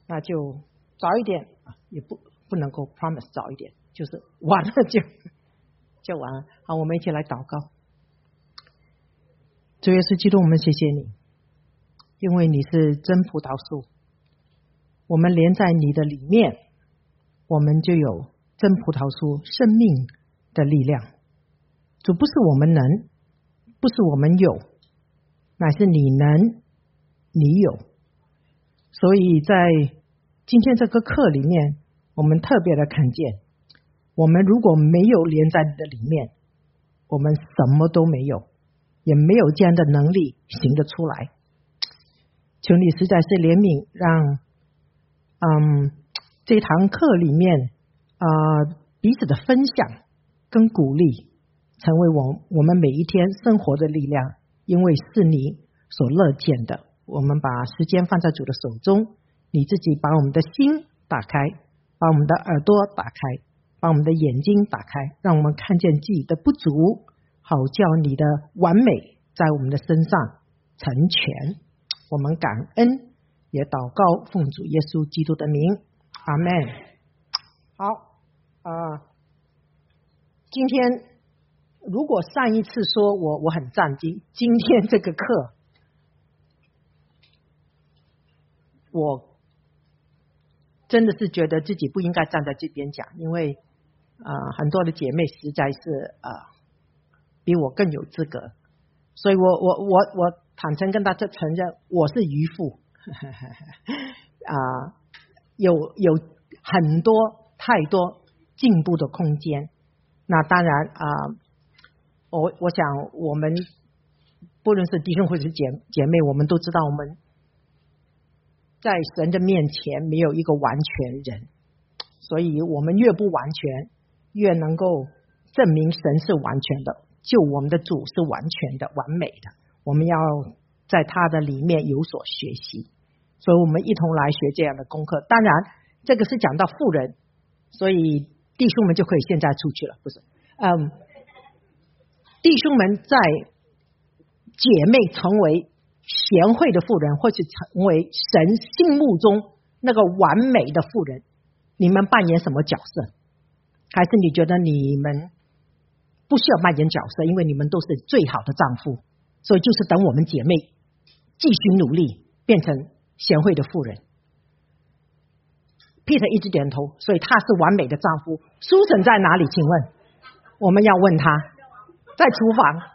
那就早一点，也不能够 promise 早一点，就是晚了就完了。好，我们一起来祷告。主耶稣基督，我们谢谢你，因为你是真葡萄树，我们连在你的里面，我们就有真葡萄树生命的力量。主，不是我们能，不是我们有，乃是你能，你有。所以在今天这个课里面，我们特别的看见，我们如果没有连在你的里面，我们什么都没有，也没有这样的能力行得出来。求你实在是怜悯，让这堂课里面彼此的分享跟鼓励成为我们每一天生活的力量，因为是你所乐见的。我们把时间放在主的手中，你自己把我们的心打开，把我们的耳朵打开，把我们的眼睛打开，让我们看见自己的不足，好叫你的完美在我们的身上成全。我们感恩，也祷告奉主耶稣基督的名，阿们。好，今天如果上一次说我很战兢，今天这个课我真的是觉得自己不应该站在这边讲，因为很多的姐妹实在是比我更有资格，所以我坦诚跟大家承认我是渔夫有很多太多进步的空间。那当然我想我们不论是弟兄或者是姐妹，我们都知道我们在神的面前没有一个完全人，所以我们越不完全，越能够证明神是完全的，就我们的主是完全的完美的，我们要在他的里面有所学习，所以我们一同来学这样的功课。当然这个是讲到妇人，所以弟兄们就可以现在出去了，不是弟兄们在姐妹成为贤惠的妇人，或是成为神心目中那个完美的妇人，你们扮演什么角色？还是你觉得你们不需要扮演角色，因为你们都是最好的丈夫，所以就是等我们姐妹继续努力变成贤惠的妇人。 Peter 一直点头，所以他是完美的丈夫。Susan 在哪里？请问我们要问他，在厨房。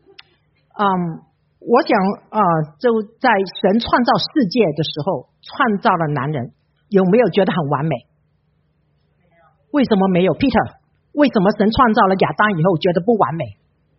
我想就在神创造世界的时候，创造了男人，有没有觉得很完美？为什么没有 Peter？ 为什么神创造了亚当以后觉得不完美？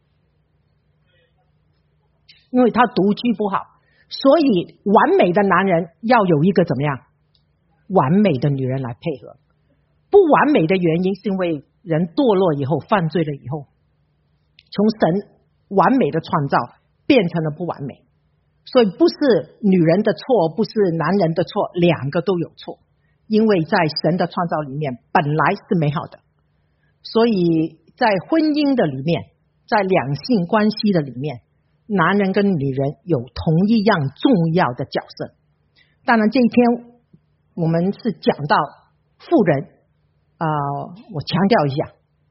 因为他独居不好，所以完美的男人要有一个怎么样完美的女人来配合。不完美的原因是因为人堕落以后，犯罪了以后，从神完美的创造变成了不完美，所以不是女人的错，不是男人的错，两个都有错，因为在神的创造里面本来是美好的，所以在婚姻的里面，在两性关系的里面，男人跟女人有同一样重要的角色。当然这一天我们是讲到妇人，我强调一下，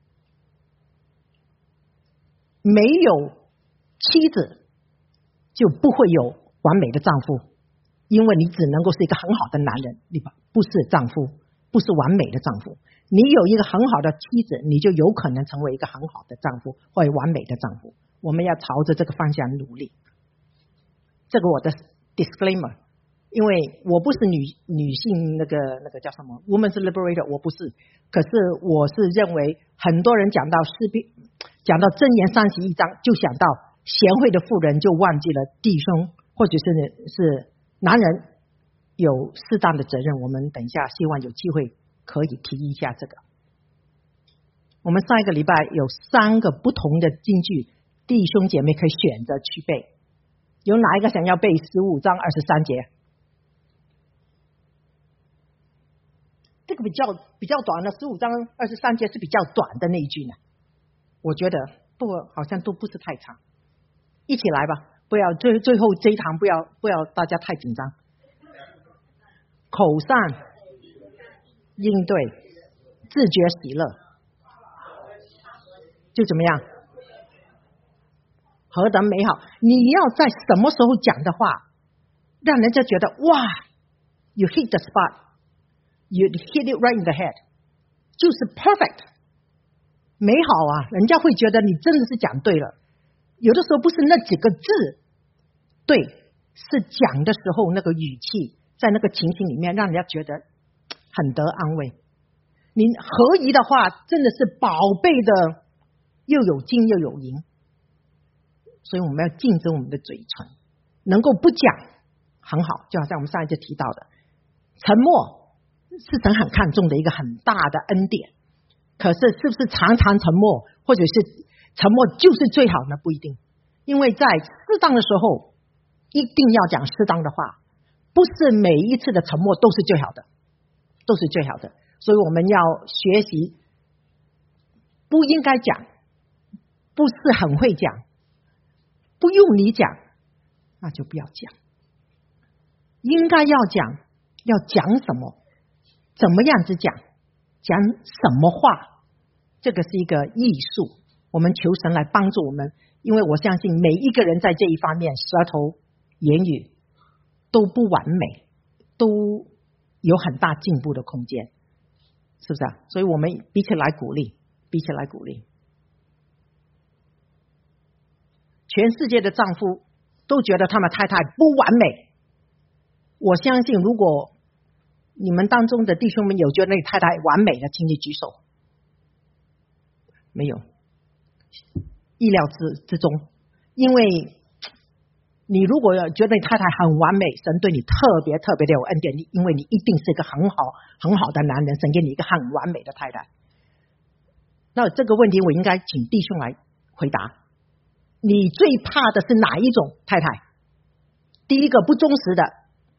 没有妻子就不会有完美的丈夫，因为你只能够是一个很好的男人，你不是丈夫，不是完美的丈夫。你有一个很好的妻子，你就有可能成为一个很好的丈夫或者完美的丈夫。我们要朝着这个方向努力。这个我的 disclaimer， 因为我不是女性那个叫什么 Women's Liberator， 我不是。可是我是认为很多人讲到诗篇，讲到箴言31章，就想到贤惠的妇人，就忘记了弟兄或者是男人有适当的责任。我们等一下希望有机会可以提一下这个。我们上一个礼拜有3个不同的金句，弟兄姐妹可以选择去背。有哪一个想要背15章23节？这个比较短的15章23节是比较短的那一句呢，我觉得好像都不是太长。一起来吧，不要最后这一堂不要大家太紧张。 口上应对，自觉喜乐，就怎么样？何等美好！你要在什么时候讲的话，让人家觉得哇 ，you hit the spot, you hit it right in the head， 就是 perfect， 美好啊！人家会觉得你真的是讲对了。有的时候不是那几个字对，是讲的时候那个语气，在那个情形里面，让人家觉得很得安慰。你合宜的话，真的是宝贝的，又有金又有银。所以我们要禁止我们的嘴唇，能够不讲很好，就好像我们上一节提到的，沉默是神很看重的一个很大的恩典。可是是不是常常沉默，或者是沉默就是最好呢？不一定，因为在适当的时候一定要讲适当的话，不是每一次的沉默都是最好的，都是最好的。所以我们要学习，不应该讲，不是很会讲，不用你讲，那就不要讲。应该要讲，要讲什么，怎么样子讲，讲什么话，这个是一个艺术。我们求神来帮助我们，因为我相信每一个人在这一方面，舌头、言语都不完美，都有很大进步的空间，是不是啊？所以我们彼此来鼓励，彼此来鼓励。全世界的丈夫都觉得他们太太不完美，我相信如果你们当中的弟兄们有觉得那太太完美的，请你举手。没有，意料之中。因为你如果觉得你太太很完美，神对你特别特别的有恩典，因为你一定是一个很好很好的男人，神给你一个很完美的太太。那这个问题我应该请弟兄来回答。你最怕的是哪一种太太？第一个不忠实的，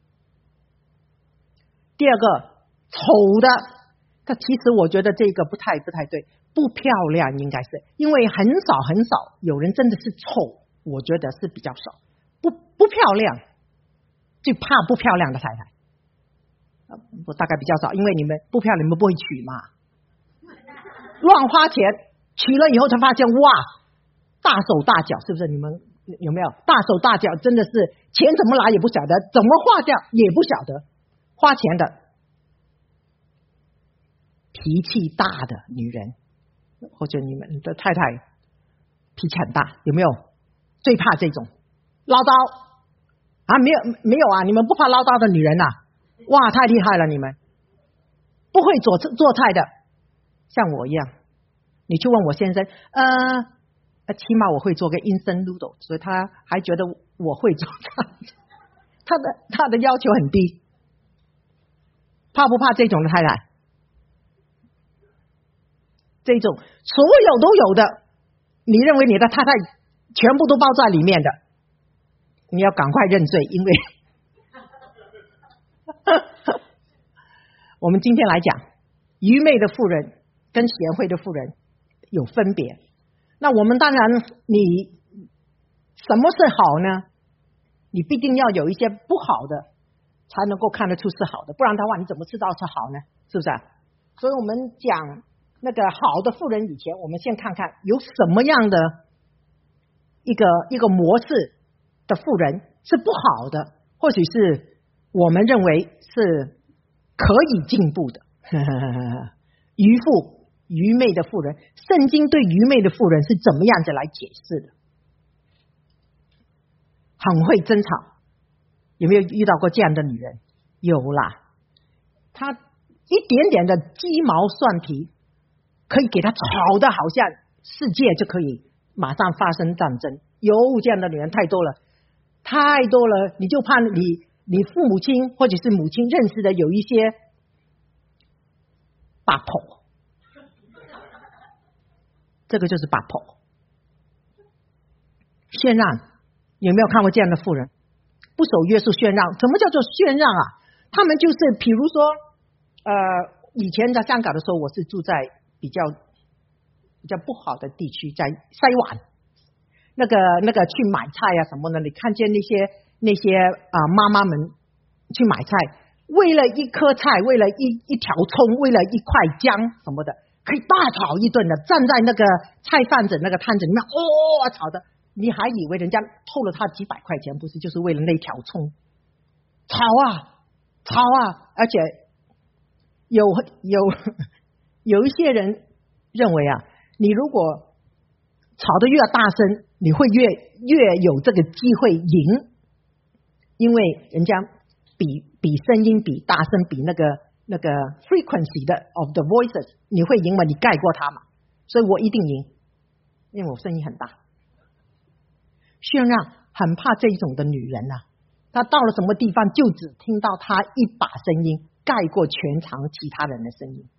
第二个丑的。但其实我觉得这个不太对，不漂亮应该是，因为很少有人真的是丑，我觉得是比较少。不漂亮，最怕不漂亮的太太。我大概比较少，因为你们不漂亮，你们不会娶嘛，乱花钱，娶了以后才发现哇，大手大脚，是不是？你们有没有大手大脚？真的是钱怎么来也不晓得，怎么花掉也不晓得，花钱的，脾气大的女人，或者你们的太太脾气很大，有没有？最怕这种唠叨啊？没有啊？你们不怕唠叨的女人啊？哇，太厉害了！你们不会做菜的，像我一样，你去问我先生，起码我会做个 instant noodle， 所以他还觉得我会做菜，他的要求很低。怕不怕这种的太太？这种所有都有的，你认为你的太太全部都包在里面的，你要赶快认罪，因为我们今天来讲，愚昧的妇人跟贤惠的妇人有分别。那我们当然，你什么是好呢？你必定要有一些不好的，才能够看得出是好的，不然的话，你怎么知道是好呢？是不是？所以我们讲那个好的妇人以前，我们先看看有什么样的一个模式的妇人是不好的，或许是我们认为是可以进步的。愚昧的妇人，圣经对愚昧的妇人是怎么样子来解释的？很会争吵，有没有遇到过这样的女人？有啦，她一点点的鸡毛蒜皮可以给她吵得好像世界就可以马上发生战争。有这样的女人太多了，你就怕你父母亲或者是母亲认识的有一些八婆，这个就是八婆。炫让，有没有看过这样的妇人？不守约束炫让，什么叫做炫让啊？他们就是比如说以前在香港的时候，我是住在比较不好的地区，在西環那个去买菜啊什么的，你看见那些妈妈们去买菜， 为了一颗菜，为了一条葱，为了一块姜什么的，可以大吵一顿的，站在那个菜贩子那个摊子里面，吵的，你还以为人家偷了他几百块钱，不是就是为了那条葱？吵啊！而且有一些人认为啊，你如果吵得越大声，你会越有这个机会赢，因为人家比声音比大声比那个 frequency 的 of the voices， 你会赢嘛？你盖过他嘛？所以我一定赢，因为我声音很大。炫让很怕这种的女人啊，她到了什么地方就只听到她一把声音盖过全场其他人的声音。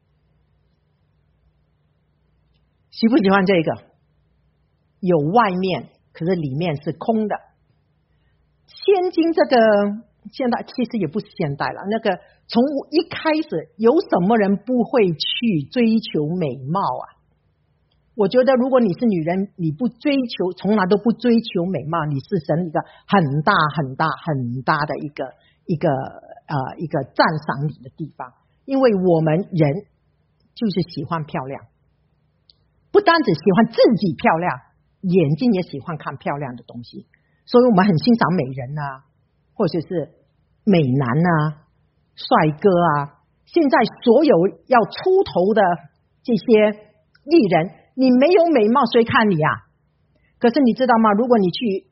喜不喜欢这个？有外面，可是里面是空的。现今这个现代其实也不是现代了，那个从一开始有什么人不会去追求美貌啊？我觉得如果你是女人，你不追求，从来都不追求美貌，你是神一个很大的一个赞赏你的地方。因为我们人就是喜欢漂亮，不单只喜欢自己漂亮，眼睛也喜欢看漂亮的东西，所以我们很欣赏美人啊，或者是美男啊、帅哥啊。现在所有要出头的这些艺人，你没有美貌谁看你啊？可是你知道吗？如果你去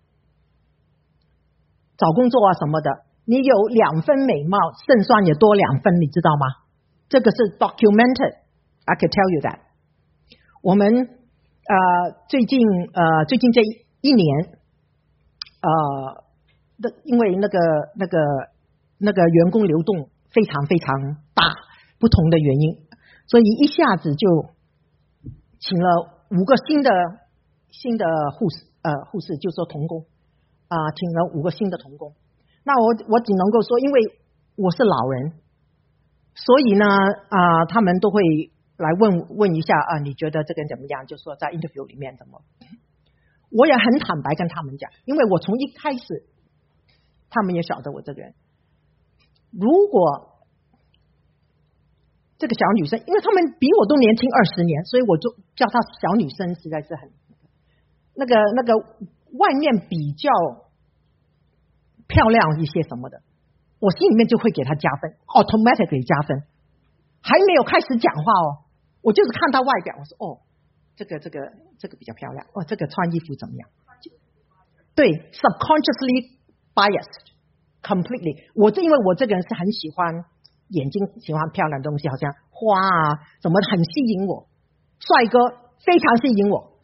找工作啊什么的，你有2分美貌，胜算也多2分，你知道吗？这个是 documented， I can tell you that。我们最近这一年因为那个员工流动非常大，不同的原因，所以一下子就请了5个新的护士，就说童工请了5个新的童工。那我只能够说，因为我是老人，所以呢他们都会来问一下你觉得这个怎么样？就说在 interview 里面怎么？我也很坦白跟他们讲，因为我从一开始，他们也晓得我这个人。如果这个小女生，因为他们比我都年轻20年，所以我就叫她小女生，实在是很那个外面比较漂亮一些什么的，我心里面就会给她加分 ，automatically 加分。还没有开始讲话我就是看她外表，我说这个比较漂亮，这个穿衣服怎么样？对 ，subconsciously biased completely。因为我这个人是很喜欢眼睛，喜欢漂亮的东西，好像花啊什么很吸引我，帅哥非常吸引我，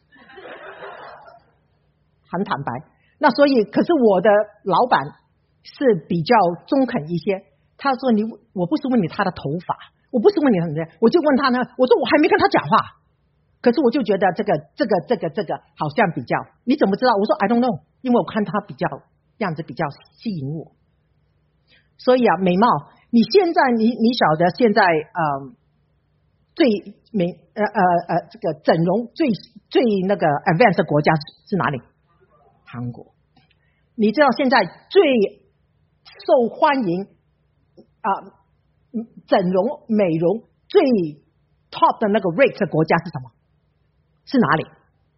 很坦白。那所以，可是我的老板是比较中肯一些，他说我不是问你他的头发，我不是问你什么，我就问他呢，我说我还没跟他讲话。可是我就觉得这个好像比较，你怎么知道？我说 I don't know， 因为我看他比较样子比较吸引我。所以美貌，你现在你晓得现在最这个整容最那个 advanced 的国家是哪里？韩国。你知道现在最受欢迎整容美容最 top 的那个 rate 的国家是什么？是哪里？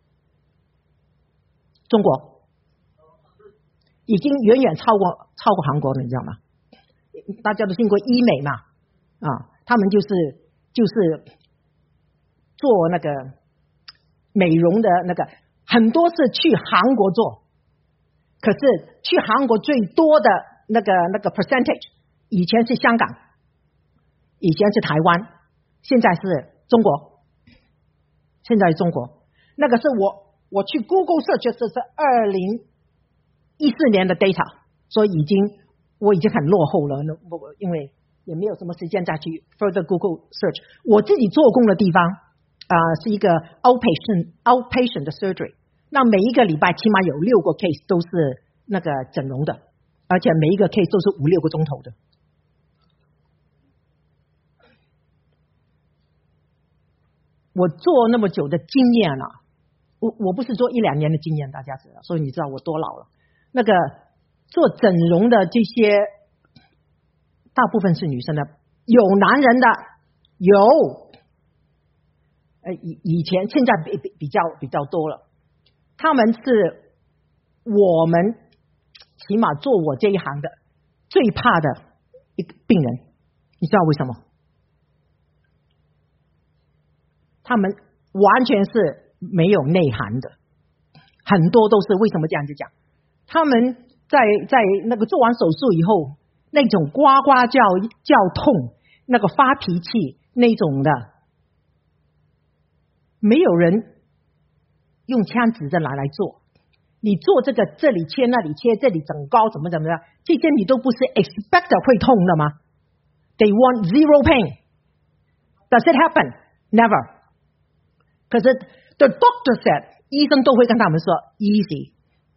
中国已经远远超过韩国了，你知道吗？大家都听过医美嘛他们就是做那个美容的那个，很多是去韩国做，可是去韩国最多的那个 percentage， 以前是香港，以前是台湾，现在是中国。现在中国那个是我去 Google search， 这是2014年的 data， 所以我已经很落后了，因为也没有什么时间再去 further Google search。我自己做工的地方是一个 outpatient 的 surgery， 那每一个礼拜起码有6个 case 都是那个整容的，而且每一个 case 都是5-6个钟头的。我做那么久的经验我不是做1-2年的经验，大家知道，所以你知道我多老了。那个做整容的这些大部分是女生的，有男人的，有。以前现在比较多了。他们是我们起码做我这一行的最怕的一个病人，你知道为什么？他们完全是没有内涵的，很多都是为什么这样子讲？他们在那个做完手术以后，那种呱呱叫痛，那个发脾气那种的，没有人用枪指着来做。你做这个，这里切那里切，这里整高怎么的，这些你都不是 expect 会痛的吗？ They want zero pain. Does it happen? Never. 可是 the doctor said, 医生都会跟他们说 easy.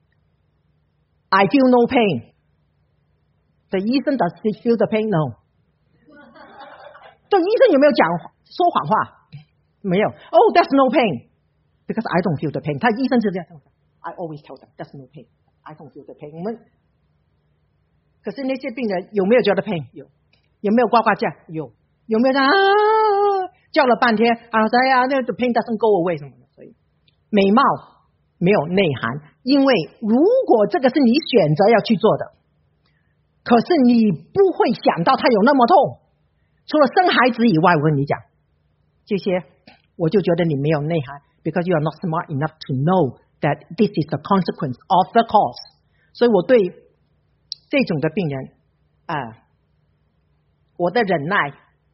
I feel no pain. The 医生 does he feel the pain? No. 对，医生有没有说谎话？没有。Oh, that's no pain. Because I don't feel the pain. 他医生是这样。I always tell them, that's no pain. I don't feel the pain. 可是那些病人有没有觉得 pain? 有。有没有呱呱叫？有。有没有叫了半天说哎呀，那个 pain doesn't go away 什么的？所以美貌没有内涵，因为如果这个是你选择要去做的，可是你不会想到它有那么痛。除了生孩子以外，我跟你讲，这些我就觉得你没有内涵 ，because you are not smart enough to know that this is the consequence of the cause。所以我对这种的病人我的忍耐，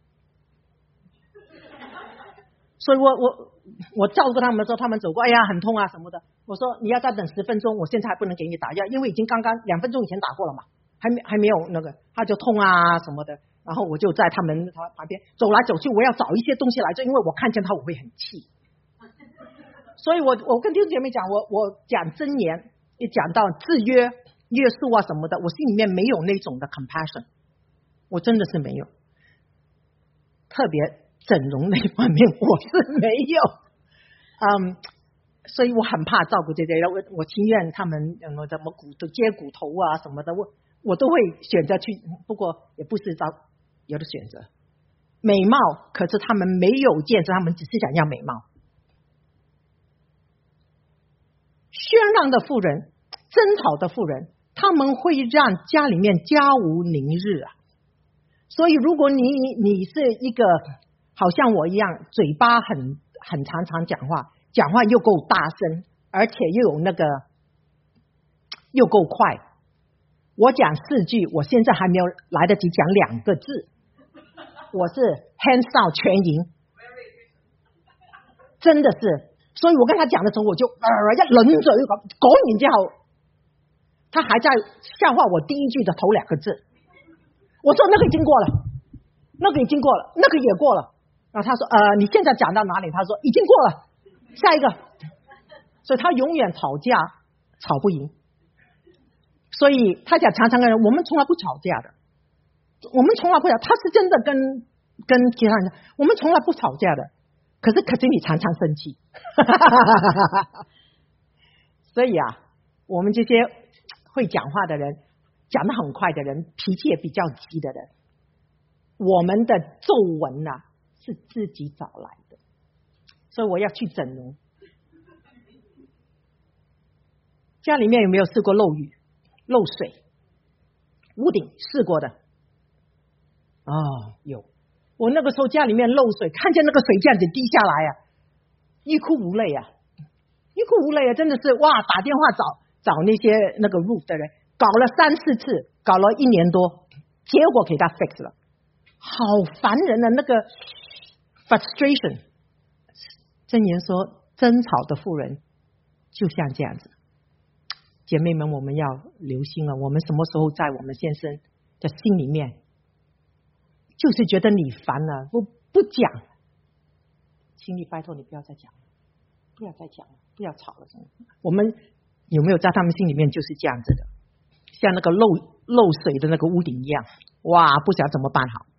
所以我照顾他们的时候，他们走过，哎呀很痛啊什么的。我说你要再等10分钟，我现在还不能给你打药，因为已经刚刚2分钟以前打过了嘛，还没有那个，他就痛啊什么的。然后我就在他旁边走来走去，我要找一些东西来做，因为我看见他我会很气。所以我跟弟兄姐妹讲，我讲箴言，也讲到制约束啊什么的，我心里面没有那种的 compassion， 我真的是没有。特别整容那方面我是没有，所以我很怕照顾这些人，我情愿他们怎么接骨头啊什么的，我都会选择去，不过也不是有的选择。美貌，可是他们没有见识，他们只是想要美貌。喧嚷的妇人，争吵的妇人，他们会让家里面家无宁日啊。所以如果你是一个好像我一样嘴巴很常讲话又够大声，而且又有那个又够快，我讲4句，我现在还没有来得及讲2个字，我是 hands down 全赢，真的是。所以我跟他讲的时候，我就一輪嘴講完之後，他還在笑話我第一句的頭2個字。我說那個已經過了，那個已經過了，那個也過了。然後他說你現在講到哪裡？他說已經過了，下一個。所以他永遠吵架吵不贏。所以他講常常跟人，我們從來不吵架的，我們從來不吵，他是真的跟其他人，我們從來不吵架的。可是你常常生气。所以我们这些会讲话的人，讲得很快的人，脾气也比较急的人，我们的皱纹是自己找来的。所以我要去整容。家里面有没有试过漏雨漏水？屋顶试过的有。我那个时候家里面漏水，看见那个水这样子滴下来欲哭无泪欲哭无泪真的是哇！打电话找那些那个 roof 的人，搞了3、4次，搞了1年多，结果给他 fix 了，好烦人的那个 frustration。箴言说，争吵的妇人就像这样子。姐妹们，我们要留心了，我们什么时候在我们先生的心里面？就是觉得你烦了，我不讲，请你拜托你不要再讲了，不要再讲了，不要吵了。我们有没有在他们心里面就是这样子的，像那个漏水的那个屋顶一样，哇，不晓得怎么办好。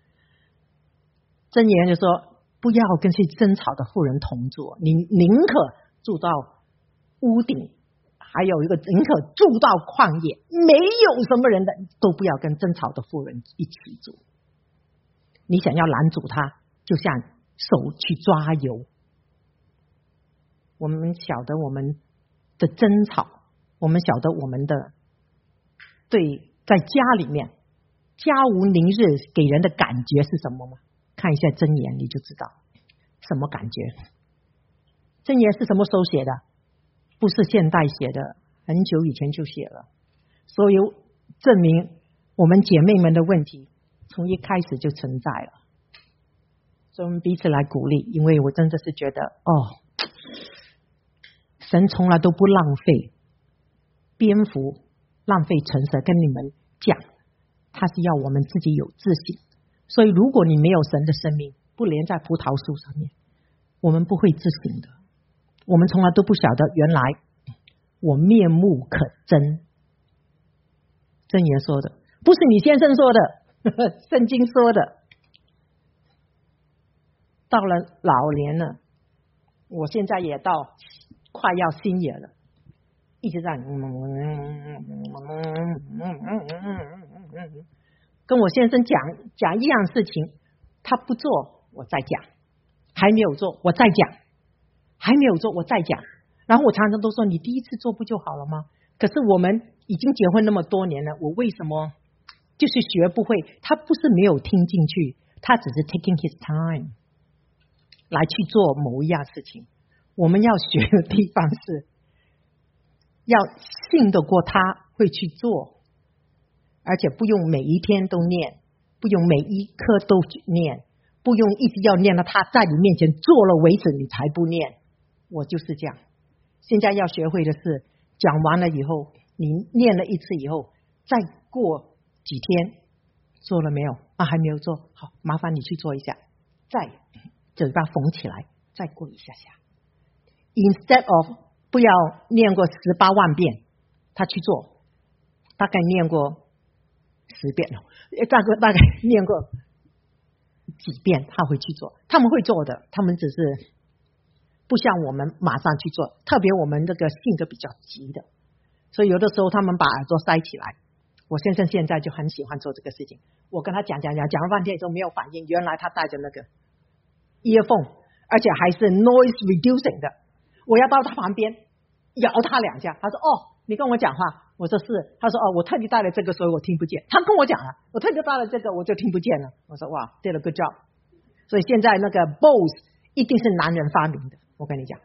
箴言就说，不要跟这些争吵的妇人同坐，你宁可住到屋顶还有一个宁可住到旷野，没有什么人的，都不要跟争吵的妇人一起住。你想要拦阻他，就像手去抓油。我们晓得我们的争吵，我们晓得我们的对在家里面家无宁日给人的感觉是什么吗？看一下箴言你就知道什么感觉。箴言是什么时候写的？不是现代写的，很久以前就写了。所以证明我们姐妹们的问题从一开始就存在了。所以我们彼此来鼓励，因为我真的是觉得神从来都不浪费篇幅，浪费诚实跟你们讲，他是要我们自己有自信。所以如果你没有神的生命，不连在葡萄树上面，我们不会自省的。我们从来都不晓得原来我面目可憎。箴言说的，不是你先生说的，圣经说的。到了老年了，我现在也到快要新野了，一直在跟我先生讲一样事情，他不做我再讲，还没有做我再讲，还没有做我再讲。然后我常常都说，你第一次做不就好了吗？可是我们已经结婚那么多年了，我为什么就是学不会？他不是没有听进去，他只是 taking his time 来去做某一样事情。我们要学的地方是要信得过他会去做，而且不用每一天都念，不用每一科都念，不用一直要念到他在你面前做了为止你才不念。我就是这样。现在要学会的是，讲完了以后，你念了一次以后，再过几天做了没有？还没有做，好，麻烦你去做一下，再嘴巴缝起来，再过一下下。Instead of 不要念过18万遍，他去做，大概念过10遍了，大概念过几遍，他会去做。他们会做的，他们只是不像我们马上去做，特别我们这个性格比较急的，所以有的时候他们把耳朵塞起来。我先生现在就很喜欢做这个事情，我跟他讲了半天都没有反应，原来他带着那个 earphone， 而且还是 noise reducing 的。我要到他旁边摇他2下，他说你跟我讲话，我说是，他说我特地带了这个所以我听不见，他跟我讲了，我特地带了这个我就听不见了。我说哇 did a good job。 所以现在那个 Bose 一定是男人发明的，我跟你讲。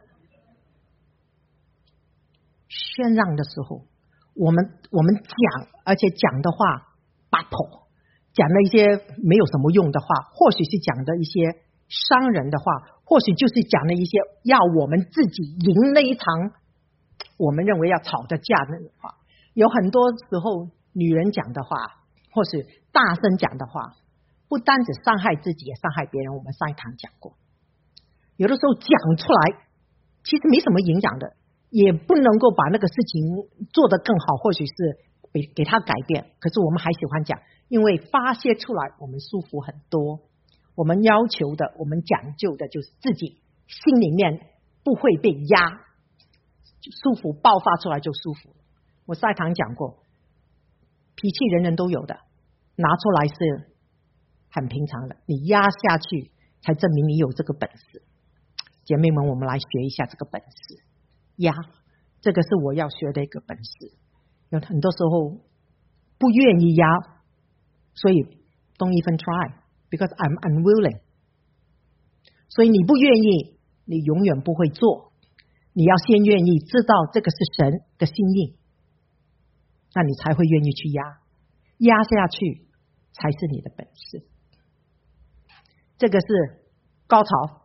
宣让的时候我们讲，而且讲的话 battle， 讲了一些没有什么用的话，或许是讲的一些伤人的话，或许就是讲了一些要我们自己赢那一场我们认为要吵的架那个话。有很多时候女人讲的话，或是大声讲的话，不单只伤害自己也伤害别人。我们上一堂讲过，有的时候讲出来其实没什么影响的，也不能够把那个事情做得更好，或许是给他改变，可是我们还喜欢讲，因为发泄出来我们舒服很多。我们要求的，我们讲究的就是自己心里面不会被压，舒服，爆发出来就舒服。我上一堂讲过，脾气人人都有的，拿出来是很平常的，你压下去才证明你有这个本事。姐妹们，我们来学一下这个本事，压，这个是我要学的一个本事。有很多时候不愿意压，所以 don't even try because I'm unwilling。 所以你不愿意，你永远不会做。你要先愿意知道这个是神的心意，那你才会愿意去压，压下去才是你的本事。这个是高潮。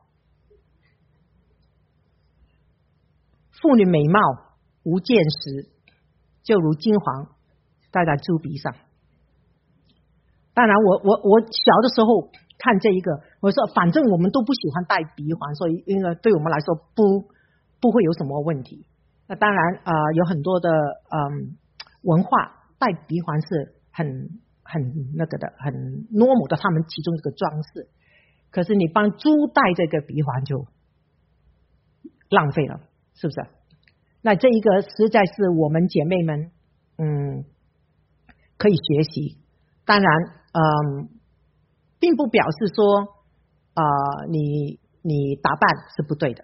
妇女美貌无见时，就如金黄戴在猪鼻上。当然我小的时候看这一个，我说反正我们都不喜欢戴鼻环，所以因为对我们来说不会有什么问题。那当然有很多的文化戴鼻环是很那个的，很 normal 的，他们其中一个装饰。可是你帮猪戴这个鼻环就浪费了，是不是？ 那这一个实在是我们姐妹们可以学习。当然并不表示说你打扮是不对的，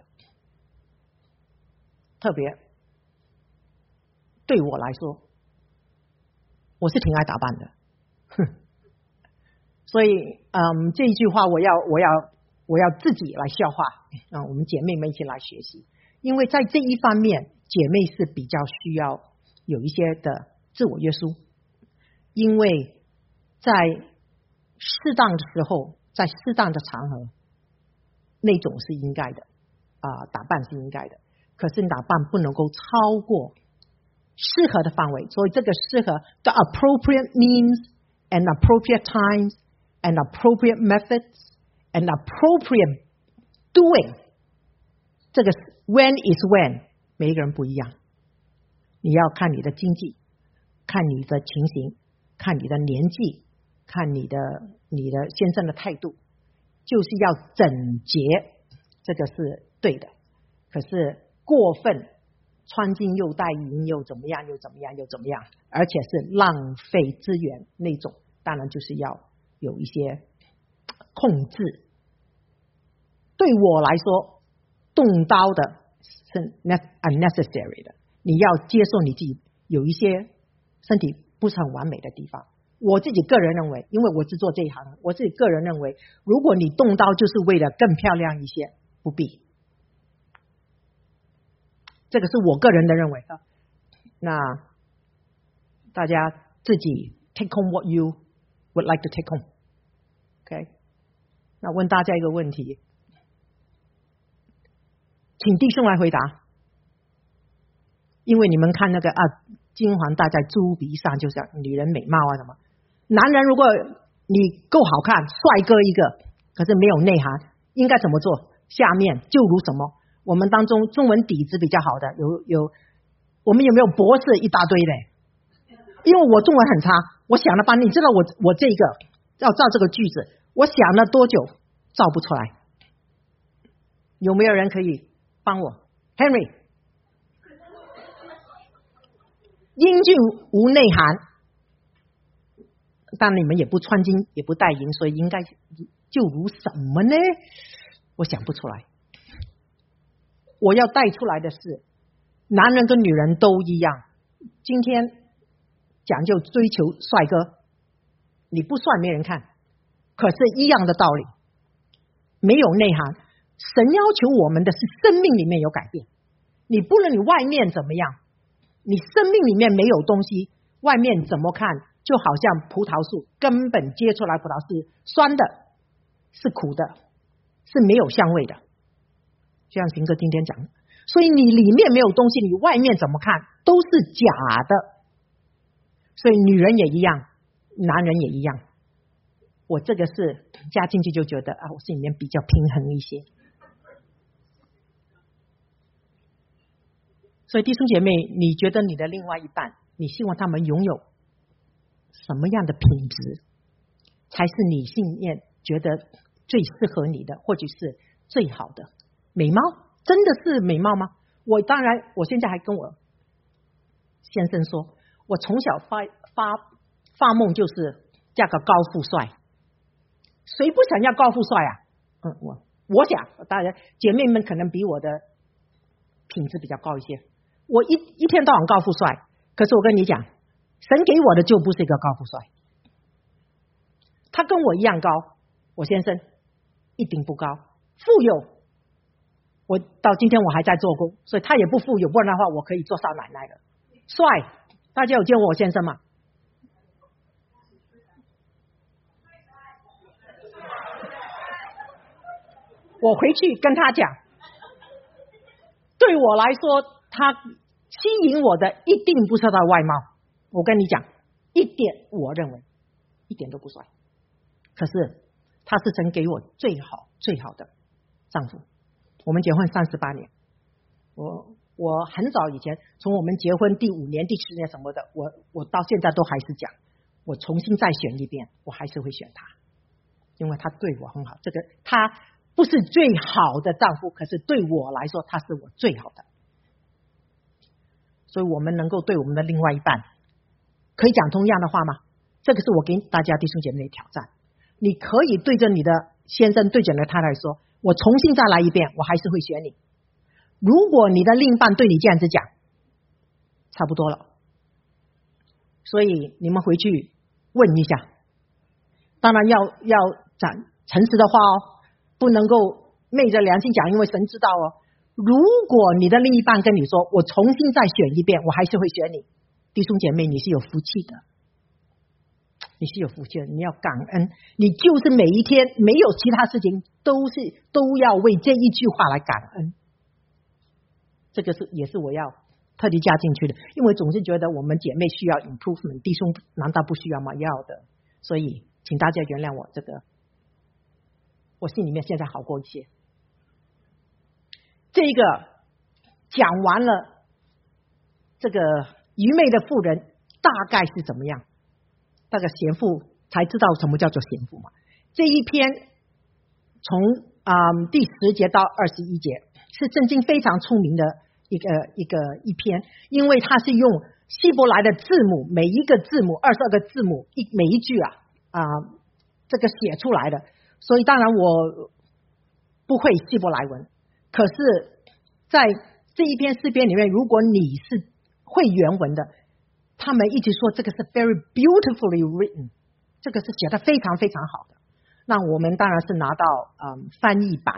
特别对我来说，我是挺爱打扮的，所以这一句话我要自己来消化我们姐妹们一起来学习，因为在这一方面姐妹是比较需要有一些的自我约束，因为在适当的时候，在适当的场合，那种是应该的打扮是应该的，可是打扮不能够超过适合的范围，所以这个适合 the appropriate means and appropriate times and appropriate methods and appropriate doing， 这个 when is when 每一个人不一样，你要看你的经济，看你的情形，看你的年纪，看你的先生的态度，就是要整洁，这个是对的。可是过分穿金又戴银又怎么样，而且是浪费资源那种，当然就是要有一些控制。对我来说，动刀的是 unnecessary 的，你要接受你自己有一些身体不是很完美的地方。我自己个人认为，因为我是做这一行，我自己个人认为，如果你动刀就是为了更漂亮一些，不必。这个是我个人的认为。那大家自己 take home what you would like to take home。 OK， 那问大家一个问题，请弟兄来回答，因为你们看那个金环戴在猪鼻上，就是女人美貌什么。男人如果你够好看，帅哥一个，可是没有内涵，应该怎么做？下面就如什么？我们当中中文底子比较好的有我们有没有博士一大堆嘞？因为我中文很差，我想了半天，你知道我这个要造这个句子，我想了多久造不出来？有没有人可以帮我 ？Henry， 英俊无内涵，但你们也不穿金也不戴银，所以应该就如什么呢？我想不出来。我要带出来的是，男人跟女人都一样，今天讲究追求帅哥，你不帅没人看，可是一样的道理，没有内涵。神要求我们的是生命里面有改变，你不论你外面怎么样，你生命里面没有东西，外面怎么看就好像葡萄树根本结出来葡萄是酸的，是苦的，是没有香味的，就像行哥今天讲的，所以你里面没有东西，你外面怎么看都是假的。所以女人也一样，男人也一样。我这个是加进去就觉得我心里面比较平衡一些。所以弟兄姐妹，你觉得你的另外一半，你希望他们拥有什么样的品质，才是你心里面觉得最适合你的，或者是最好的？美貌真的是美貌吗？当然我现在还跟我先生说，我从小发梦就是嫁个高富帅，谁不想要高富帅啊？我想大家姐妹们可能比我的品质比较高一些，我一天到晚高富帅，可是我跟你讲，神给我的就不是一个高富帅，他跟我一样高，我先生一定不高，富有，我到今天我还在做工，所以他也不富有，不然的话我可以做少奶奶了。帅，大家有见过我先生吗？我回去跟他讲，对我来说，他吸引我的一定不是他的外貌。我跟你讲，一点我认为一点都不帅，可是他是神给我最好最好的丈夫。我们结婚38年，我很早以前，从我们结婚第5年、第10年什么的，我到现在都还是讲，我重新再选一遍，我还是会选他，因为他对我很好。这个他不是最好的丈夫，可是对我来说，他是我最好的。 所以我们能够对我们的另外一半可以讲同样的话吗？这个是我给大家弟兄姐妹的挑战。你可以对着你的先生，对着你的太太说，我重新再来一遍，我还是会选你。如果你的另一半对你这样子讲，差不多了。所以你们回去问一下，当然要讲诚实的话哦，不能够昧着良心讲，因为神知道哦。如果你的另一半跟你说，我重新再选一遍，我还是会选你，弟兄姐妹，你是有福气的，你是有福气的，你要感恩，你就是每一天没有其他事情，都要为这一句话来感恩。这个也是我要特地加进去的，因为总是觉得我们姐妹需要 improvement， 弟兄难道不需要吗？要的。所以请大家原谅我这个，我心里面现在好过一些。这个讲完了，这个愚昧的妇人大概是怎么样？那个贤妇才知道什么叫做贤妇嘛。这一篇从第10节到21节是圣经非常出名的一篇，因为它是用希伯来的字母，每一个字母22个字母，每一句这个写出来的。所以当然我不会希伯来文，可是在这一篇诗篇里面，如果你是会原文的，他们一直说这个是 very beautifully written， 这个是写得非常非常好的。那我们当然是拿到翻译版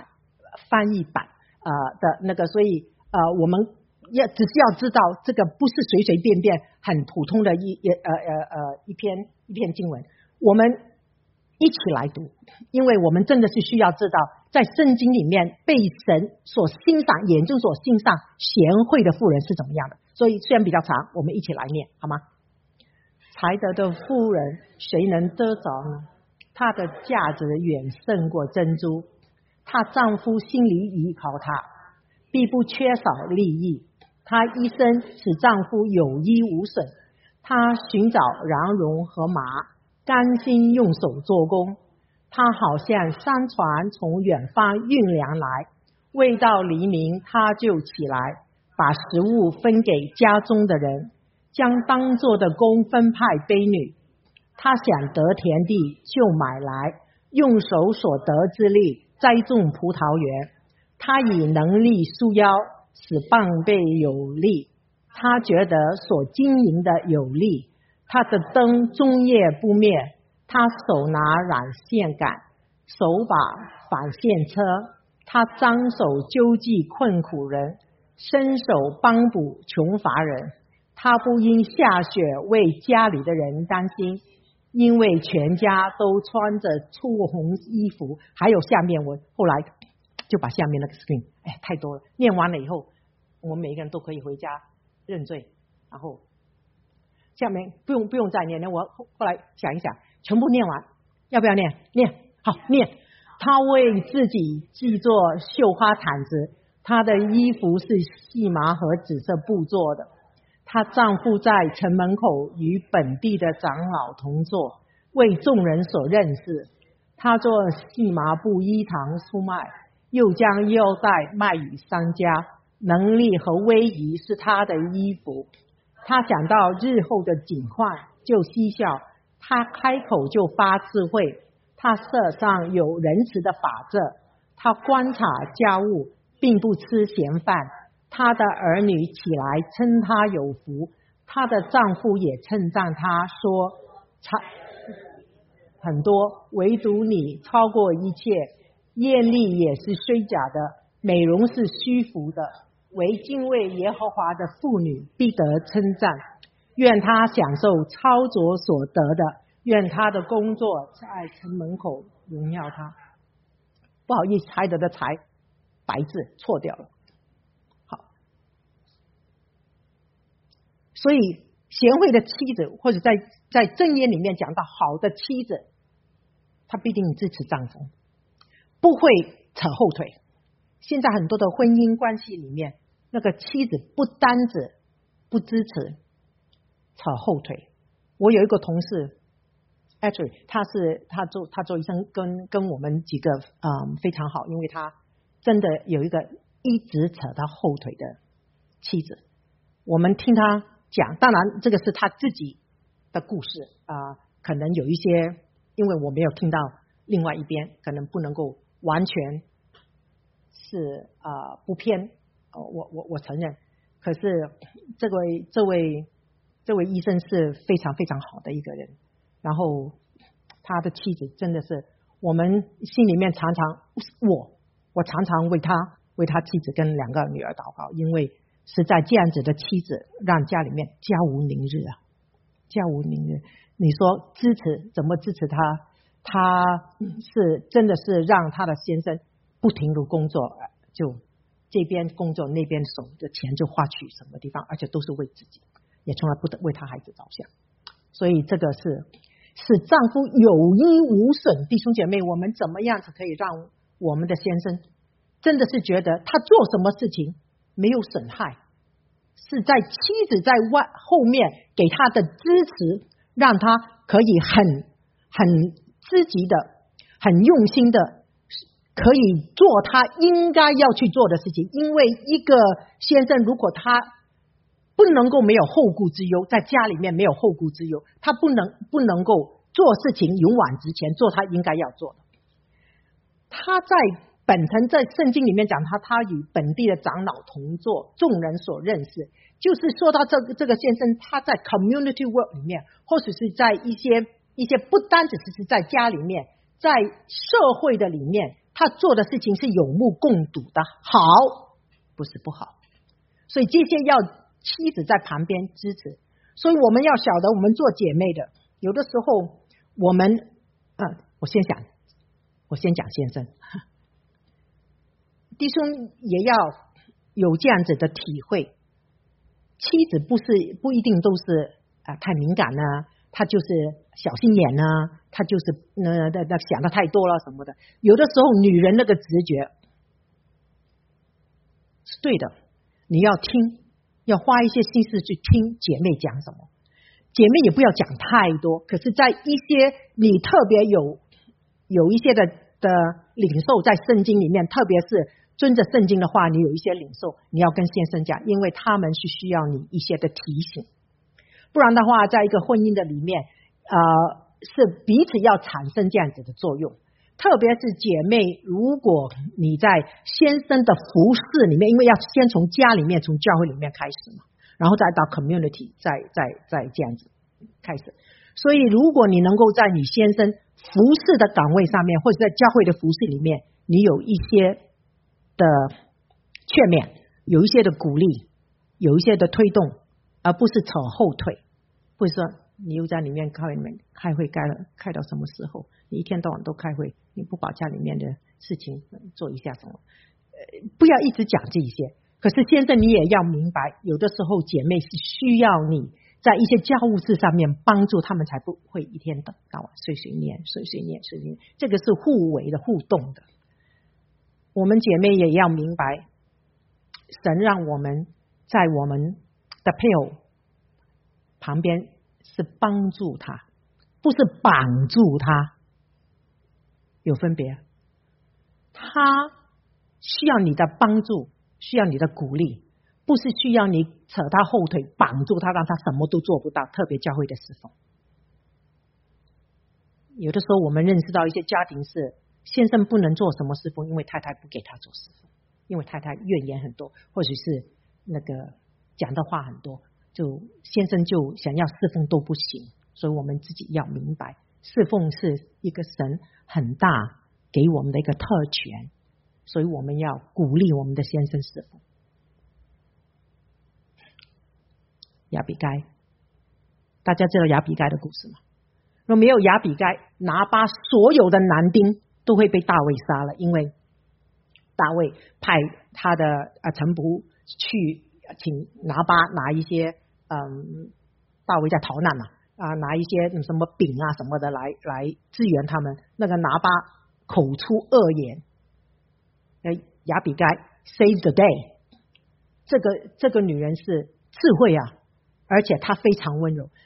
的那个，所以我们只是要知道这个不是随随便便很普通的一篇经文，我们一起来读，因为我们真的是需要知道在圣经里面被神所欣赏，眼中所欣赏贤惠的妇人是怎么样的。所以虽然比较长，我们一起来念好吗？才德的妇人谁能得着呢？她的价值远胜过珍珠，她丈夫心里依靠她，必不缺少利益。她一生使丈夫有衣无损，她寻找羊绒和麻，甘心用手做工。她好像山船从远方运粮来，未到黎明她就起来，把食物分给家中的人，将当做的工分派婢女。他想得田地就买来，用手所得之力栽种葡萄园。他以能力束腰，使膀臂有力。他觉得所经营的有力，他的灯终夜不灭。他手拿染线杆，手把纺线车。他张手救济困苦人，伸手帮补穷乏人。他不因下雪为家里的人担心，因为全家都穿着粗红衣服。还有下面，我后来就把下面那个 screen， 太多了，念完了以后我们每一个人都可以回家认罪。然后下面不用再念，我后来想一想，全部念完，要不要念？念，好，念。他为自己制作绣花毯子，他的衣服是细麻和紫色布做的。她丈夫在城门口与本地的长老同坐，为众人所认识。她做细麻布衣裳出卖，又将腰带卖与商家。能力和威仪是她的衣服。她想到日后的景况就嬉笑，她开口就发智慧。她舌上有仁慈的法则，她观察家务，并不吃闲饭。她的儿女起来称她有福，她的丈夫也称赞她说很多，唯独你超过一切。艳丽也是虚假的，美容是虚浮的，唯敬畏耶和华的妇女必得称赞。愿她享受超卓所得的，愿她的工作在城门口荣耀她。不好意思，才德的才白字错掉了。所以贤惠的妻子，或者在箴言里面讲到好的妻子，她必定支持丈夫，不会扯后腿。现在很多的婚姻关系里面，那个妻子不单止不支持，扯后腿。我有一个同事 actually 他做医生，跟我们几个非常好，因为他真的有一个一直扯他后腿的妻子。 我们听他讲，当然这个是他自己的故事可能有一些，因为我没有听到另外一边，可能不能够完全是不偏，我承认。可是这位医生是非常非常好的一个人，然后他的妻子真的是我们心里面常常我常常为他妻子跟2个女儿祷告，因为实在这样子的妻子让家里面家无宁日啊，家无宁日。你说支持怎么支持他？他是真的是让他的先生不停地工作，就这边工作那边手的钱就花去什么地方，而且都是为自己，也从来不为他孩子着想。所以这个是使丈夫有益无损。弟兄姐妹，我们怎么样子可以让我们的先生真的是觉得他做什么事情没有损害，是在妻子在后面给他的支持，让他可以很积极的很用心的可以做他应该要去做的事情。因为一个先生如果他不能够没有后顾之忧，在家里面没有后顾之忧，他不能够做事情勇往直前，做他应该要做的。他在在圣经里面讲他与本地的长老同坐，众人所认识，就是说到这个先生他在 community work 里面，或者是在一些不单只是在家里面，在社会的里面，他做的事情是有目共睹的，好不是不好。所以这些要妻子在旁边支持。所以我们要晓得，我们做姐妹的有的时候我们我先讲先生，弟兄也要有这样子的体会。妻子不一定都是太敏感呢，他就是小心眼呢，他就是想的太多了什么的。有的时候女人那个直觉是对的，你要听，要花一些心思去听姐妹讲什么。姐妹也不要讲太多，可是在一些你特别有一些的领受在圣经里面，特别是遵着圣经的话，你有一些领受，你要跟先生讲，因为他们是需要你一些的提醒。不然的话，在一个婚姻的里面是彼此要产生这样子的作用。特别是姐妹，如果你在先生的服侍里面，因为要先从家里面从教会里面开始嘛，然后再到 community 再这样子开始。所以如果你能够在你先生服侍的岗位上面，或者在教会的服侍里面，你有一些的劝勉，有一些的鼓励，有一些的推动，而不是扯后腿。或者说你又在里面开会开到什么时候，你一天到晚都开会，你不把家里面的事情做一下什么，不要一直讲这些。可是先生你也要明白，有的时候姐妹是需要你在一些家务事上面帮助他们，才不会一天到晚碎碎念，这个是互为的互动的。我们姐妹也要明白，神让我们在我们的配偶旁边是帮助他，不是绑住他，有分别。他需要你的帮助，需要你的鼓励，不是需要你扯他后腿绑住他，让他什么都做不到。特别教会的侍奉，有的时候我们认识到一些家庭是先生不能做什么侍奉，因为太太不给他做侍奉，因为太太怨言很多，或者是那个讲的话很多，就先生就想要侍奉都不行。所以我们自己要明白，侍奉是一个神很大给我们的一个特权，所以我们要鼓励我们的先生侍奉。亚比该，大家知道亚比该的故事吗？若没有亚比该，拿巴所有的男丁都会被大卫杀了，因为大卫派他的臣仆去请拿巴拿一些大卫在逃难嘛，拿一些什么饼什么的来支援他们。那个拿巴口出恶言，亚比该 save the day。 这个女人是智慧而且她非常温柔。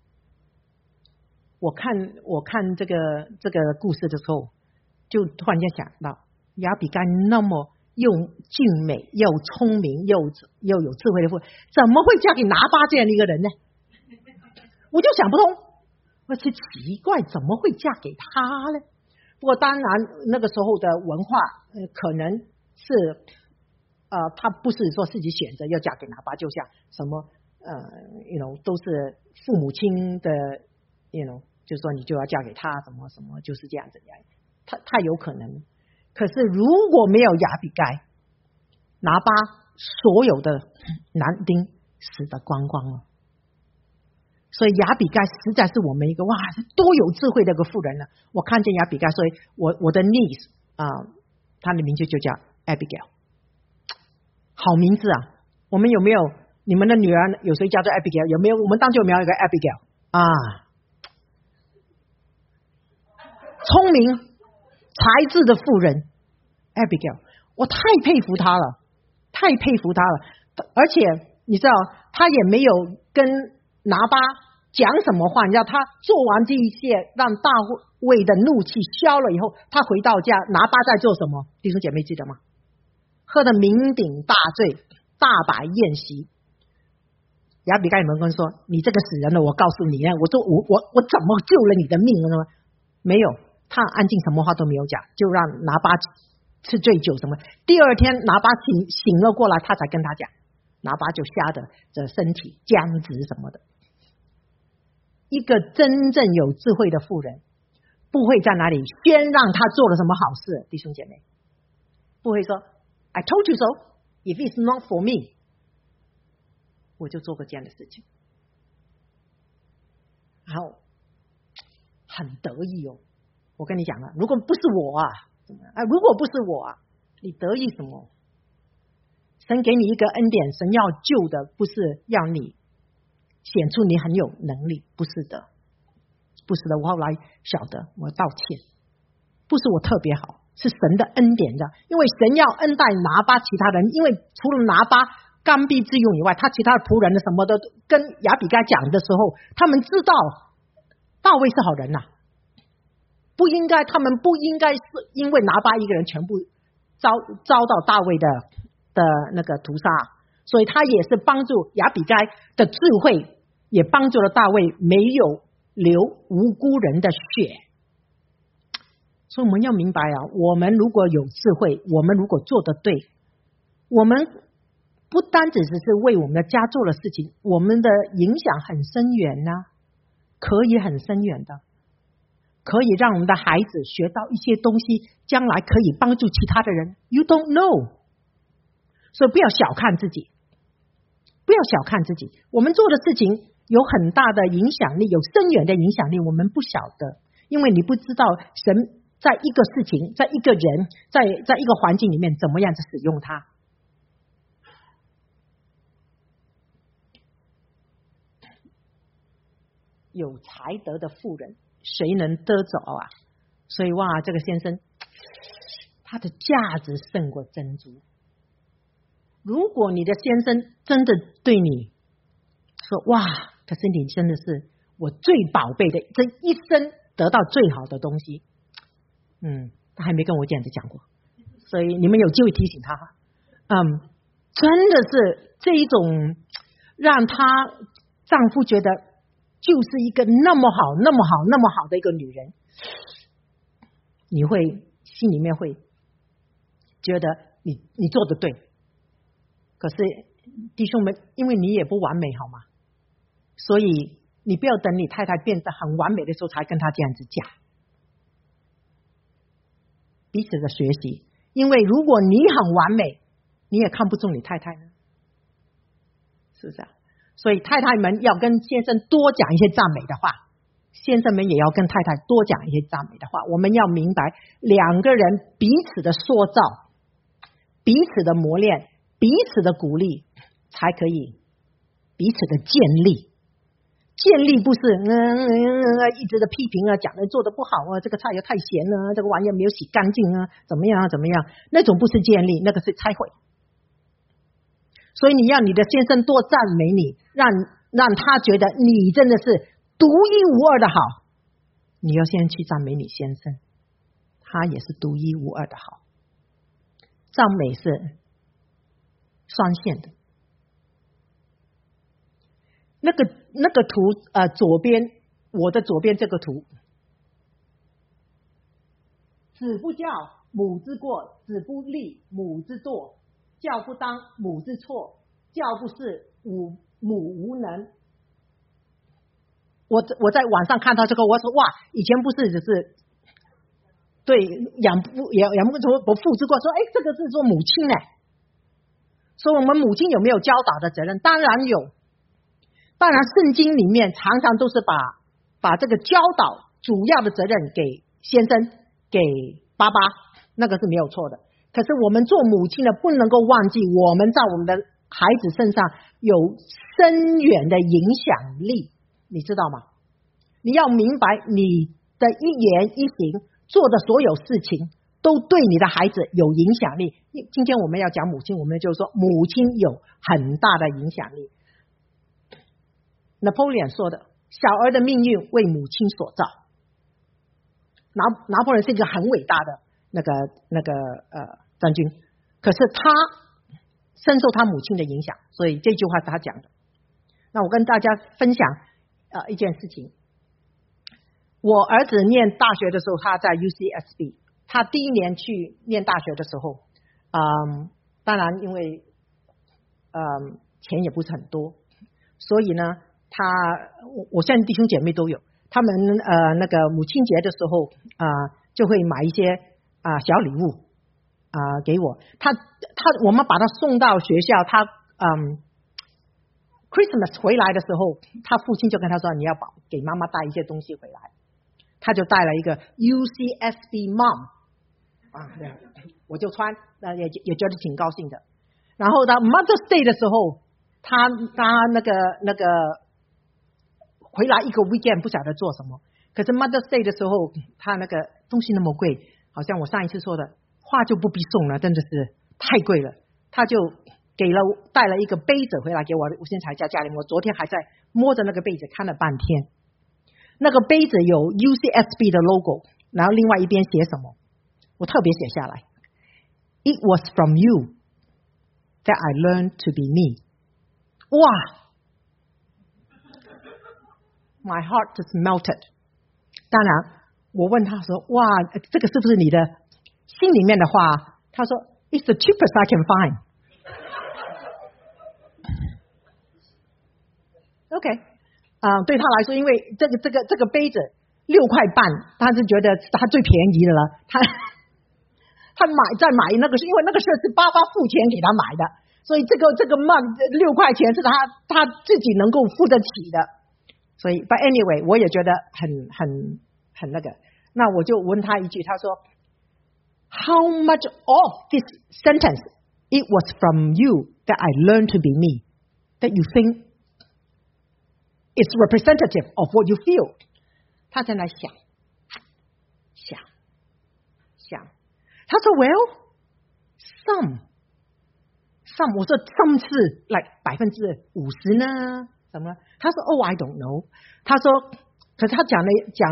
我看这个故事的时候，就突然间想到，亚比该那么又俊美又聪明又有智慧的妇人，怎么会嫁给拿巴这样的一个人呢？我就想不通，而且奇怪，怎么会嫁给他呢？不过当然那个时候的文化可能是他不是说自己选择要嫁给拿巴，就像什么都是父母亲的就是说你就要嫁给他什么什么，就是这样子，太有可能。可是如果没有亚比该，拿巴所有的男丁死得光光了。所以亚比该实在是我们一个多有智慧的一个妇人了。我看见亚比该，所以我的 niece 她的名字就叫 Abigail， 好名字啊！我们有没有你们的女儿有谁叫做 Abigail？ 有没有？我们当中有没有一个 Abigail 啊？聪明才智的妇人 Abigail， 我太佩服她了，太佩服她了。而且你知道，她也没有跟拿巴讲什么话，你知道他做完这一切，让大卫的怒气消了以后，他回到家，拿巴在做什么？弟兄姐妹记得吗？喝得酩酊大醉，大摆宴席。亚比该有没有跟说，你这个死人了，我告诉你我怎么救了你的命呢？没有，他安静，什么话都没有讲，就让拿巴吃醉酒什么。第二天拿巴醒了过来，他才跟他讲，拿巴就吓得这身体僵直什么的。一个真正有智慧的妇人不会在哪里先让他做了什么好事，弟兄姐妹，不会说 I told you so if it's not for me， 我就做过这样的事情，然后很得意哦。我跟你讲了，如果不是我如果不是我你得意什么？神给你一个恩典，神要救的不是要你显出你很有能力，不是的，不是的。我后来晓得，我道歉，不是我特别好，是神的恩典的。因为神要恩待拿巴其他人，因为除了拿巴刚愎自用以外，他其他的仆人的什么的跟亚比该讲的时候，他们知道大卫是好人他们不应该是因为拿巴一个人全部遭到大卫的那个屠杀，所以他也是帮助亚比该的智慧，也帮助了大卫没有流无辜人的血。所以我们要明白我们如果有智慧，我们如果做得对，我们不单只是为我们的家做了事情，我们的影响很深远可以很深远的，可以让我们的孩子学到一些东西，将来可以帮助其他的人。 You don't know， 所以不要小看自己，不要小看自己，我们做的事情有很大的影响力，有深远的影响力，我们不晓得，因为你不知道神在一个事情，在一个人，在一个环境里面怎么样子使用它。有才德的妇人谁能得走所以这个先生他的价值胜过珍珠。如果你的先生真的对你说可是你真的是我最宝贝的，这一生得到最好的东西，他还没跟我这样子讲过，所以你们有机会提醒他真的是这一种让她丈夫觉得就是一个那么好那么好那么好的一个女人，你会心里面会觉得你做得对。可是弟兄们，因为你也不完美好吗？所以你不要等你太太变得很完美的时候才跟她这样子讲，彼此的学习。因为如果你很完美，你也看不中你太太呢，是不是所以太太们要跟先生多讲一些赞美的话，先生们也要跟太太多讲一些赞美的话。我们要明白，两个人彼此的塑造，彼此的磨练，彼此的鼓励，才可以彼此的建立。建立不是一直的批评讲的做的不好这个菜又太咸了，这个碗也没有洗干净怎么样怎么样，那种不是建立，那个是拆毁。所以你要你的先生多赞美你，让他觉得你真的是独一无二的好。你要先去赞美你先生，他也是独一无二的好。 赞美是双线的。那个图左边，我的左边这个图，子不教，母之过；子不立，母之惰；教不当，母之错；教不是，母无能。我在网上看到这个，我说哇，以前不是只是对养不父之过，说这个是做母亲呢。所以我们母亲有没有教导的责任？当然有。当然圣经里面常常都是把这个教导主要的责任给先生给爸爸，那个是没有错的。可是我们做母亲的不能够忘记我们在我们的孩子身上有深远的影响力，你知道吗？你要明白你的一言一行做的所有事情都对你的孩子有影响力。今天我们要讲母亲，我们就说母亲有很大的影响力。Napoleon 说的，小儿的命运为母亲所造。拿破仑是一个很伟大的那个将军，可是他深受他母亲的影响，所以这句话是他讲的。那我跟大家分享一件事情。我儿子念大学的时候，他在 UCSB， 他第一年去念大学的时候，当然因为钱也不是很多，所以呢我现在弟兄姐妹都有，他们那个母亲节的时候就会买一些小礼物给我。我们把他送到学校，他Christmas 回来的时候，他父亲就跟他说你要给妈妈带一些东西回来，他就带了一个 UCSB Mom 对，我就穿也觉得挺高兴的。然后到 Mother's Day 的时候，他那个回来一个 weekend 不晓得做什么，可是 Mother's Day 的时候，他那个东西那么贵，好像我上一次说的话就不必送了，真的是太贵了。他就带了一个杯子回来给我，我现在还在家里，我昨天还在摸着那个杯子看了半天。那个杯子有 UCSB 的 logo， 然后另外一边写什么，我特别写下来。It was from you that I learned to be me。 哇My heart just melted。 当然我问他说哇这个是不是你的心里面的话，他说 It's the cheapest I can find。 OK 对他来说，因为这个杯子6块半，他是觉得他最便宜的了。他再买那个，是因为那个是爸爸付钱给他买的，所以这个mug 6块钱是他自己能够付得起的。所以 but anyway 我也觉得很那个。那我就问他一句，他说 How much of this sentence it was from you that I learned to be me that you think is representative of what you feel？ 他在那想，他说 Well some 我说 some 是 like 50%呢怎么了？他说 Oh I don't know。 他说可是他讲了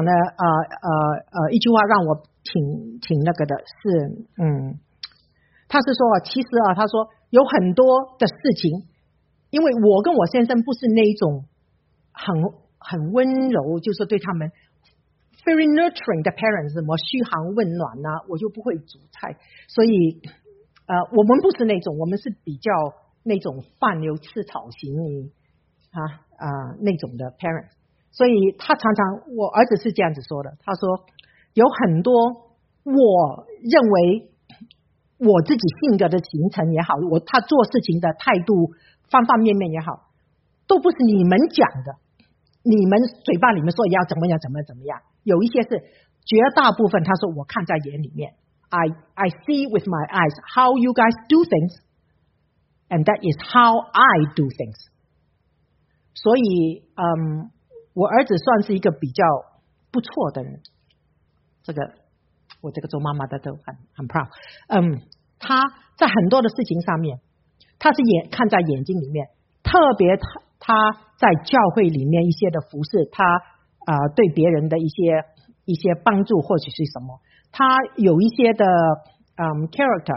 一句话让我挺那个的，是他是说其实他说有很多的事情，因为我跟我先生不是那一种很温柔，就是对他们 very nurturing 的 parents， 什么嘘寒问暖我就不会煮菜，所以我们不是那种，我们是比较那种饭牛吃草型那种的 parents。 所以他常常，我儿子是这样子说的，他说有很多我认为我自己性格的形成也好，他做事情的态度方方面面也好，都不是你们讲的，你们嘴巴里面说要怎么样，有一些是绝大部分他说我看在眼里面， I see with my eyes how you guys do things and that is how I do things。 所以我儿子算是一个比较不错的人，我这个做妈妈的都很 proud。 他在很多的事情上面，他是看在眼睛里面，特别他在教会里面一些的服侍，他对别人的一些帮助或许是什么，他有一些的character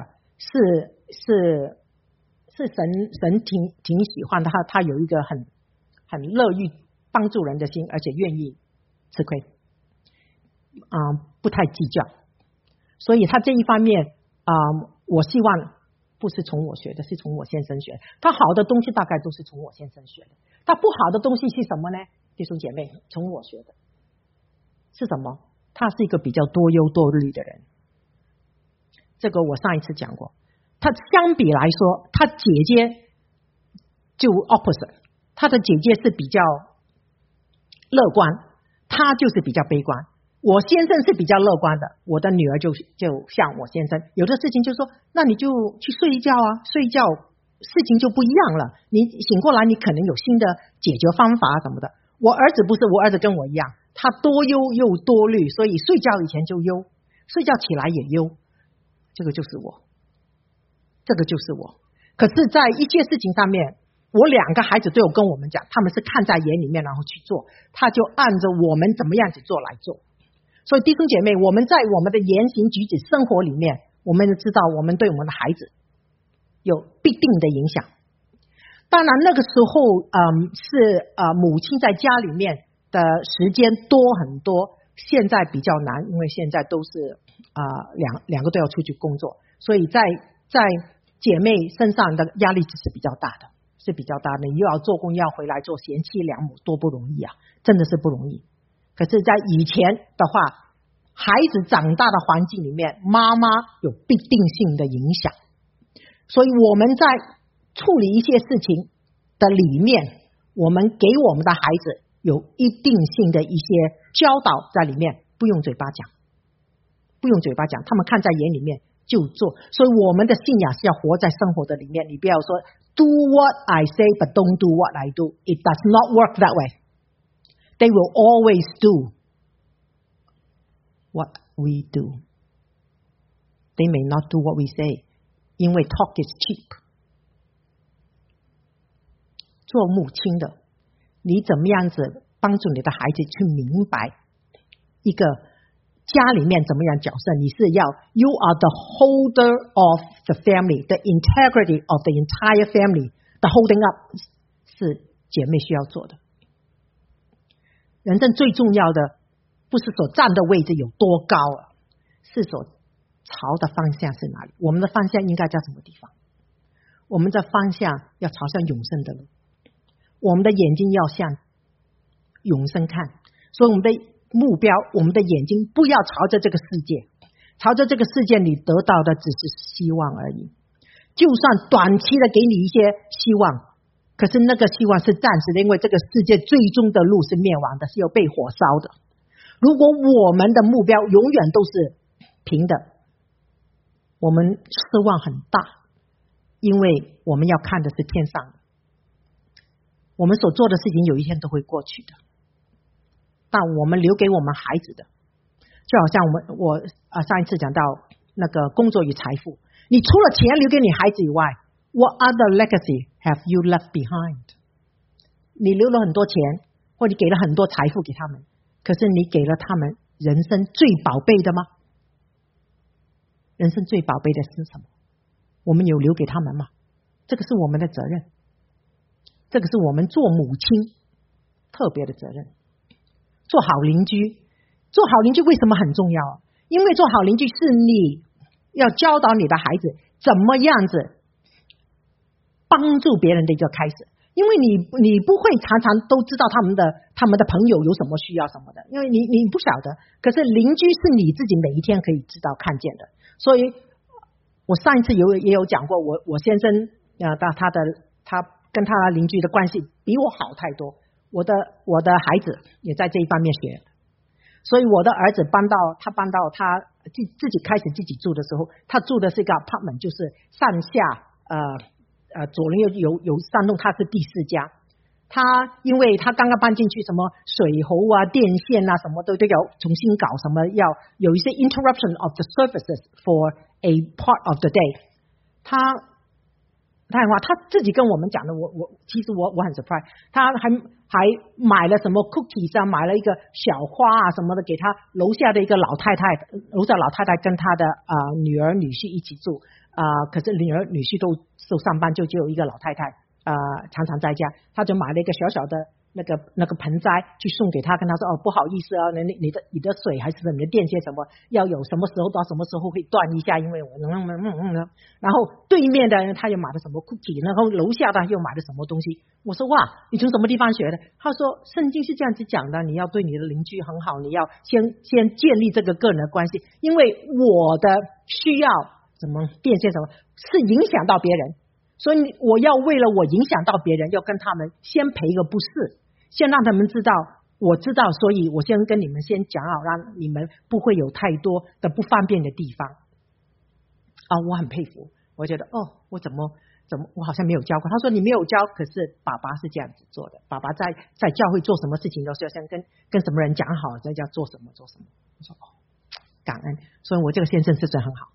神挺喜欢的，他有一个很乐于帮助人的心，而且愿意吃亏，不太计较。所以他这一方面我希望不是从我学的，是从我先生学的。他好的东西大概都是从我先生学的，他不好的东西是什么呢？弟兄姐妹，从我学的是什么？他是一个比较多忧多虑的人。这个我上一次讲过。他相比来说，他姐姐就 opposite， 他的姐姐是比较乐观，他就是比较悲观。我先生是比较乐观的，我的女儿就像我先生，有的事情就说，那你就去睡一觉啊，睡一觉事情就不一样了，你醒过来你可能有新的解决方法什么的。我儿子不是，我儿子跟我一样，他多忧又多虑，所以睡觉以前就忧，睡觉起来也忧。这个就是我，这个就是我。可是在一些事情上面，我两个孩子都有跟我们讲，他们是看在眼里面然后去做，他就按着我们怎么样子做来做。所以弟兄姐妹，我们在我们的言行举止生活里面，我们知道我们对我们的孩子有必定的影响。当然那个时候是母亲在家里面的时间多很多，现在比较难，因为现在都是两个都要出去工作，所以在姐妹身上的压力是比较大的，是比较大的。你又要做工，又要回来做，贤妻良母多不容易啊，真的是不容易。可是在以前的话，孩子长大的环境里面，妈妈有必定性的影响，所以我们在处理一些事情的里面，我们给我们的孩子有一定性的一些教导在里面，不用嘴巴讲，不用嘴巴讲，他们看在眼里面就做。所以我们的信仰是要活在生活的里面，你不要说 do what I say but don't do what I do. It does not work that way. They will always do what we do. They may not do what we say, 因为 talk is cheap. 做母亲的，你怎么样子帮助你的孩子去明白一个家里面怎么样角色？你是要 you are the holder of the family, the integrity of the entire family. The holding up 是姐妹需要做的。人生最重要的不是所站的位置有多高是所朝的方向是哪里。我们的方向应该在什么地方？我们的方向要朝向永生的路，我们的眼睛要向永生看。所以我们的目标，我们的眼睛不要朝着这个世界，朝着这个世界你得到的只是希望而已。就算短期的给你一些希望，可是那个希望是暂时的，因为这个世界最终的路是灭亡的，是要被火烧的。如果我们的目标永远都是平的，我们失望很大，因为我们要看的是天上的。我们所做的事情有一天都会过去的，但我们留给我们孩子的，就好像我上一次讲到那个工作与财富，你除了钱留给你孩子以外， what other legacy have you left behind？ 你留了很多钱，或你给了很多财富给他们，可是你给了他们人生最宝贝的吗？人生最宝贝的是什么？我们有留给他们吗？这个是我们的责任，这个是我们做母亲特别的责任。做好邻居，做好邻居为什么很重要？因为做好邻居是你要教导你的孩子怎么样子帮助别人的一个开始。因为你不会常常都知道他们的朋友有什么需要什么的，因为你不晓得。可是邻居是你自己每一天可以知道看见的。所以我上一次也有讲过，我先生他跟他邻居的关系比我好太多。我的孩子也在这一方面学，所以我的儿子搬到他自己开始自己住的时候，他住的是一个 apartment， 就是上下左邻有3栋，他是第4家。他因为他刚刚搬进去，什么水喉啊、电线啊，什么都要重新搞，什么要有一些 interruption of the services for a part of the day。他太阳花，他自己跟我们讲的，其实我很 surprise， 他还买了什么 cookies 啊，买了一个小花啊什么的给他楼下的一个老太太，楼下老太太跟他的女儿女婿一起住可是女儿女婿都上班，就只有一个老太太常常在家，他就买了一个小小的那个盆栽去送给他，跟他说不好意思你的水还是你的电线什么要有什么时候到什么时候会断一下，因为我然后对面的人他又买了什么 cookie， 然后楼下的又买了什么东西。我说哇，你从什么地方学的？他说圣经是这样子讲的，你要对你的邻居很好，你要先建立这个个人的关系，因为我的需要什么电线什么是影响到别人，所以我要为了我影响到别人，要跟他们先赔个不是，先让他们知道我知道，所以我先跟你们先讲好，让你们不会有太多的不方便的地方我很佩服，我觉得我怎么我好像没有教过。他说你没有教，可是爸爸是这样子做的，爸爸在教会做什么事情都是要先跟什么人讲好，再叫做什么。我说感恩，所以我这个先生是真很好，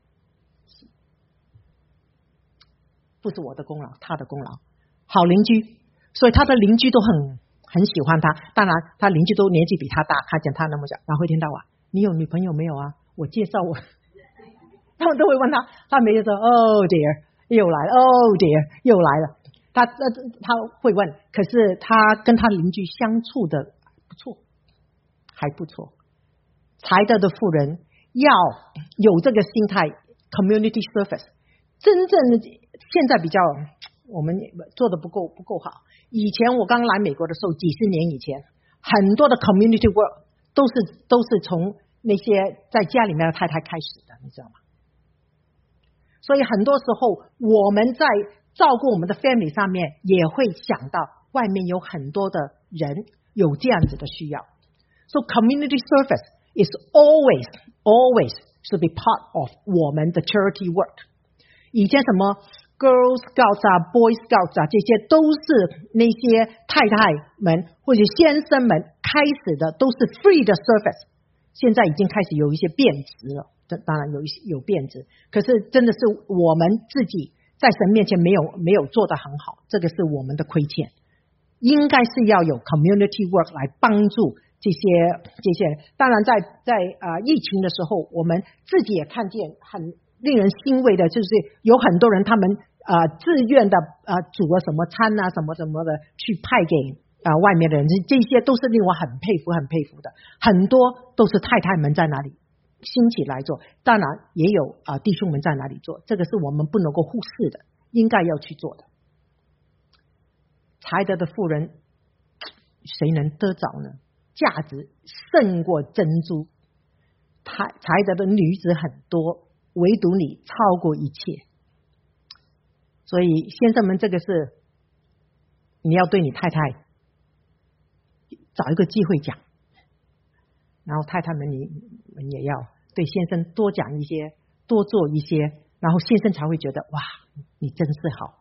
不是我的功劳，他的功劳。好邻居，所以他的邻居都很喜欢他。当然他邻居都年纪比他大，他讲他那么小，然后一天到晚你有女朋友没有啊？我介绍他们都会问他，他每次说dear 又来了dear 又来了，他会问，可是他跟他邻居相处的不错，还不错。才德的妇人要有这个心态 community service， 真正的现在比较我们做的不够好。以前我刚来美国的时候，几十年以前，很多的 community work 都是从那些在家里面的太太开始的，你知道吗？所以很多时候我们在照顾我们的 family 上面也会想到外面有很多的人有这样子的需要。So community service is always should be part of 我们的 charity work。 以前什么 Girl Scouts Boy Scouts 这些都是那些太太们或者先生们开始的，都是 free 的 service， 现在已经开始有一些变质了，当然有变质，可是真的是我们自己在神面前没有做得很好，这个是我们的亏欠。应该是要有 community work 来帮助这些人。当然在疫情的时候，我们自己也看见很令人欣慰的，就是有很多人他们自愿的煮了什么餐啊什么什么的去派给外面的人，这些都是令我很佩服的。很多都是太太们在哪里兴起来做，当然也有弟兄们在哪里做，这个是我们不能够忽视的，应该要去做的。才德的妇人谁能得着呢？价值胜过珍珠。才德的女子很多，唯独你超过一切。所以先生们，这个是你要对你太太找一个机会讲，然后太太们你们也要对先生多讲一些，多做一些，然后先生才会觉得哇，你真是好。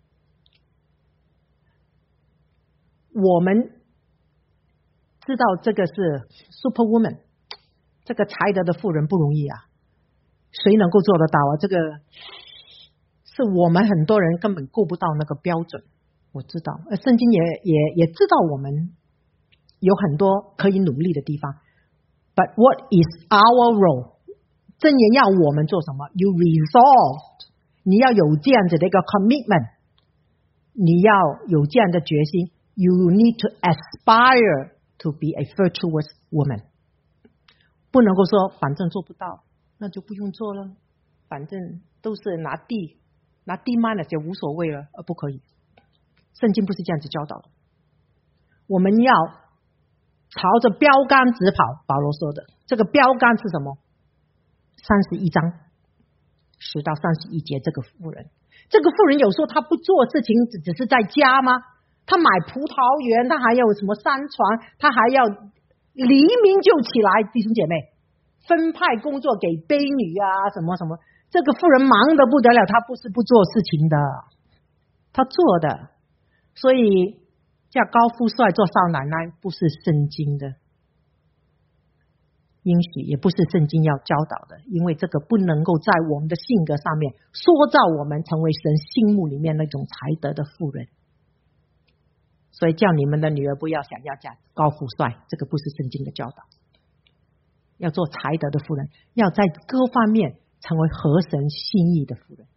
我们知道这个是 Superwoman， 这个才德的妇人不容易啊，谁能够做得到啊？这个是我们很多人根本够不到那个标准。我知道圣经也知道我们有很多可以努力的地方， But what is our role？ 箴言要我们做什么？ You resolved， 你要有这样子的一个 commitment， 你要有这样的决心。You need to aspire to be a virtuous woman， 不能够说反正做不到那就不用做了，反正都是拿 D minus 也无所谓了，不可以。圣经不是这样子教导的，我们要朝着标杆直跑。保罗说的这个标杆是什么？31章10到31节。这个妇人有时候他不做事情只是在家吗？他买葡萄园，他还有什么山床，他还要黎明就起来，弟兄姐妹分派工作给婢女什么什么。这个妇人忙得不得了，他不是不做事情的，他做的。所以叫高富帅做少奶奶不是圣经的。 应许，也不是圣经要教导的，因为这个不能够在我们的性格上面塑造我们成为神心目里面那种才德的妇人。所以叫你们的女儿不要想要嫁高富帅，这个不是圣经的教导。要做才德的妇人，要在各方面成为合神心意的妇人，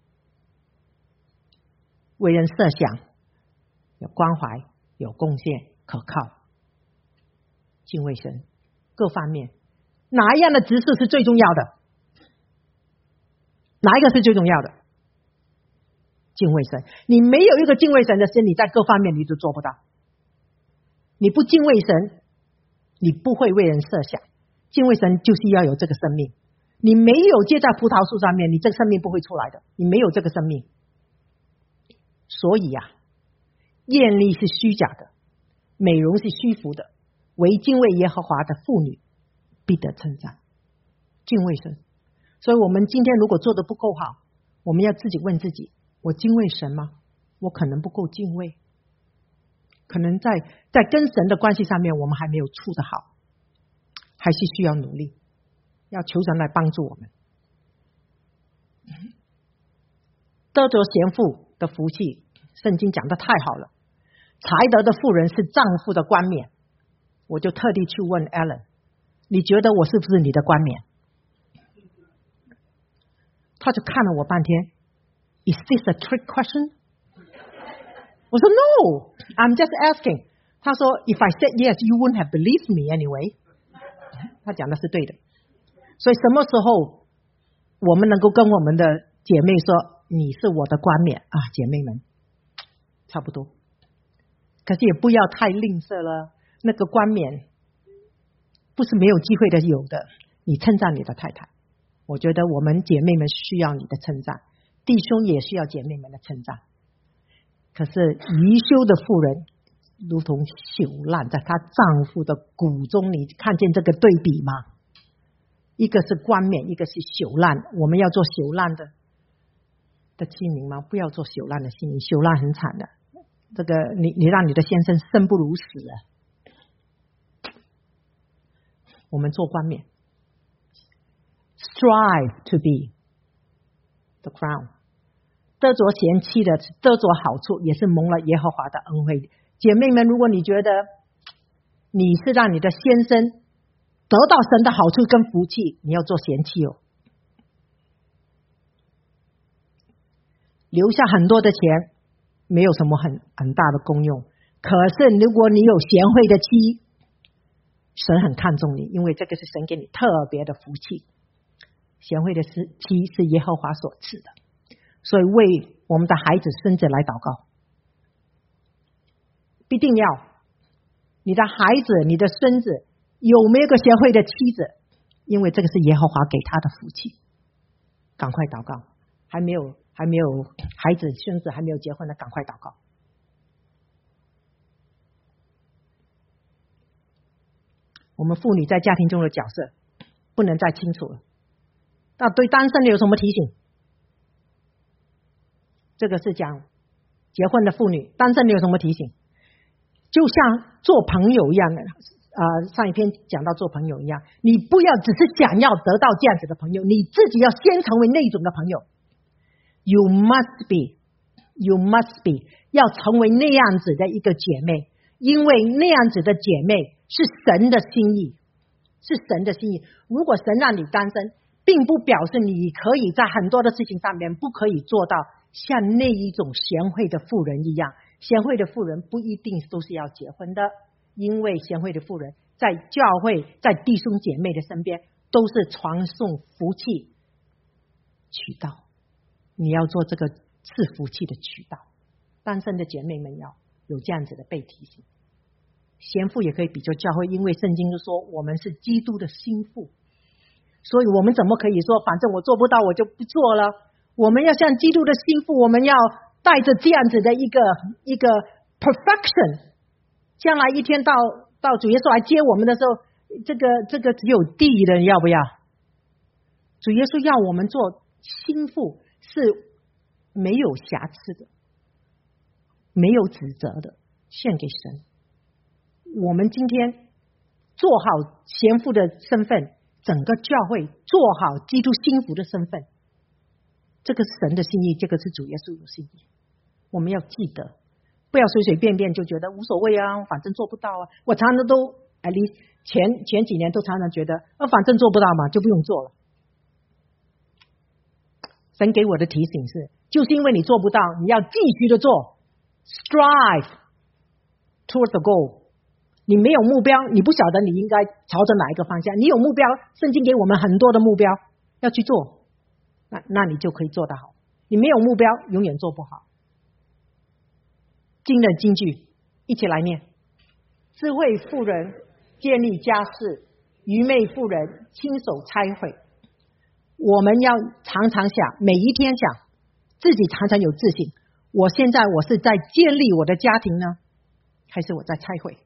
为人设想，有关怀，有贡献，可靠，敬畏神，各方面。哪一样的执事是最重要的？哪一个是最重要的？敬畏神。你没有一个敬畏神的心，你在各方面你都做不到。你不敬畏神，你不会为人设想。敬畏神就是要有这个生命，你没有结在葡萄树上面，你这个生命不会出来的，你没有这个生命。所以啊，艳丽是虚假的，美容是虚浮的，唯敬畏耶和华的妇女必得称赞。敬畏神。所以我们今天如果做得不够好，我们要自己问自己，我敬畏神吗？我可能不够敬畏，可能在跟神的关系上面我们还没有处得好，还是需要努力，要求神来帮助我们。得着贤妇的福气，圣经讲得太好了。才德的妇人是丈夫的冠冕，我就特地去问 Alan， 你觉得我是不是你的冠冕？他就看了我半天， Is this a trick question？ 我说 No, I'm just asking。 他说 If I said yes, you wouldn't have believed me anyway。 他讲的是对的。所以什么时候我们能够跟我们的姐妹说你是我的冠冕啊，姐妹们差不多。可是也不要太吝啬了，那个冠冕不是没有机会的，有的。你称赞你的太太，我觉得我们姐妹们需要你的称赞，弟兄也需要姐妹们的称赞。可是愚修的妇人如同朽烂在她丈夫的骨中，你看见这个对比吗？一个是冠冕，一个是朽烂。我们要做朽烂的器皿吗？不要做朽烂的器皿，朽烂很惨的。这个你让你的先生生不如死了。我们做冠冕 ，strive to be the crown。得着贤妻的，得着好处，也是蒙了耶和华的恩惠。姐妹们，如果你觉得你是让你的先生得到神的好处跟福气，你要做贤妻哦。留下很多的钱没有什么很大的功用，可是如果你有贤惠的妻，神很看重你，因为这个是神给你特别的福气。贤惠的妻是耶和华所赐的，所以为我们的孩子孙子来祷告，必定要你的孩子你的孙子有没有个贤惠的妻子，因为这个是耶和华给他的福气。赶快祷告，还没有孩子孙子还没有结婚的，赶快祷告。我们妇女在家庭中的角色不能再清楚了。那对单身的有什么提醒？这个是讲结婚的妇女，单身的有什么提醒？就像做朋友一样的，上一篇讲到做朋友一样，你不要只是想要得到这样子的朋友，你自己要先成为那种的朋友。You must be 要成为那样子的一个姐妹，因为那样子的姐妹是神的心意，是神的心意。如果神让你单身，并不表示你可以在很多的事情上面不可以做到像那一种贤惠的妇人一样。贤惠的妇人不一定都是要结婚的，因为贤惠的妇人在教会在弟兄姐妹的身边都是传送福气渠道，你要做这个赐福气的渠道。单身的姐妹们要有这样子的被提醒。贤妇也可以比较教会，因为圣经就说我们是基督的心腹，所以我们怎么可以说反正我做不到我就不做了？我们要像基督的心腹，我们要带着这样子的一个 perfection， 将来一天到主耶稣来接我们的时候，这个只有地的要不要？主耶稣要我们做心腹是没有瑕疵的，没有指责的，献给神。我们今天做好贤妇的身份，整个教会做好基督心腹的身份。这个是神的心意，这个是主耶稣的心意，我们要记得，不要随随便便就觉得无所谓啊，反正做不到啊。我常常都前几年都常常觉得反正做不到嘛，就不用做了。神给我的提醒是，就是因为你做不到，你要继续的做 ，strive toward the goal。你没有目标，你不晓得你应该朝着哪一个方向。你有目标，圣经给我们很多的目标要去做，那你就可以做得好。你没有目标，永远做不好。今日金句一起来念：智慧妇人建立家室，愚昧妇人亲手拆毁。我们要常常想，每一天想自己常常有自信，我现在我是在建立我的家庭呢，还是我在拆毁？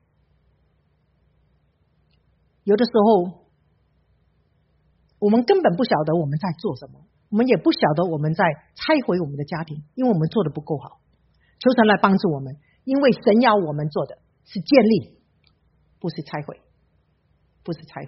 有的时候我们根本不晓得我们在做什么，我们也不晓得我们在拆毁我们的家庭，因为我们做的不够好。求神来帮助我们，因为神要我们做的是建立，不是拆毁，不是拆毁。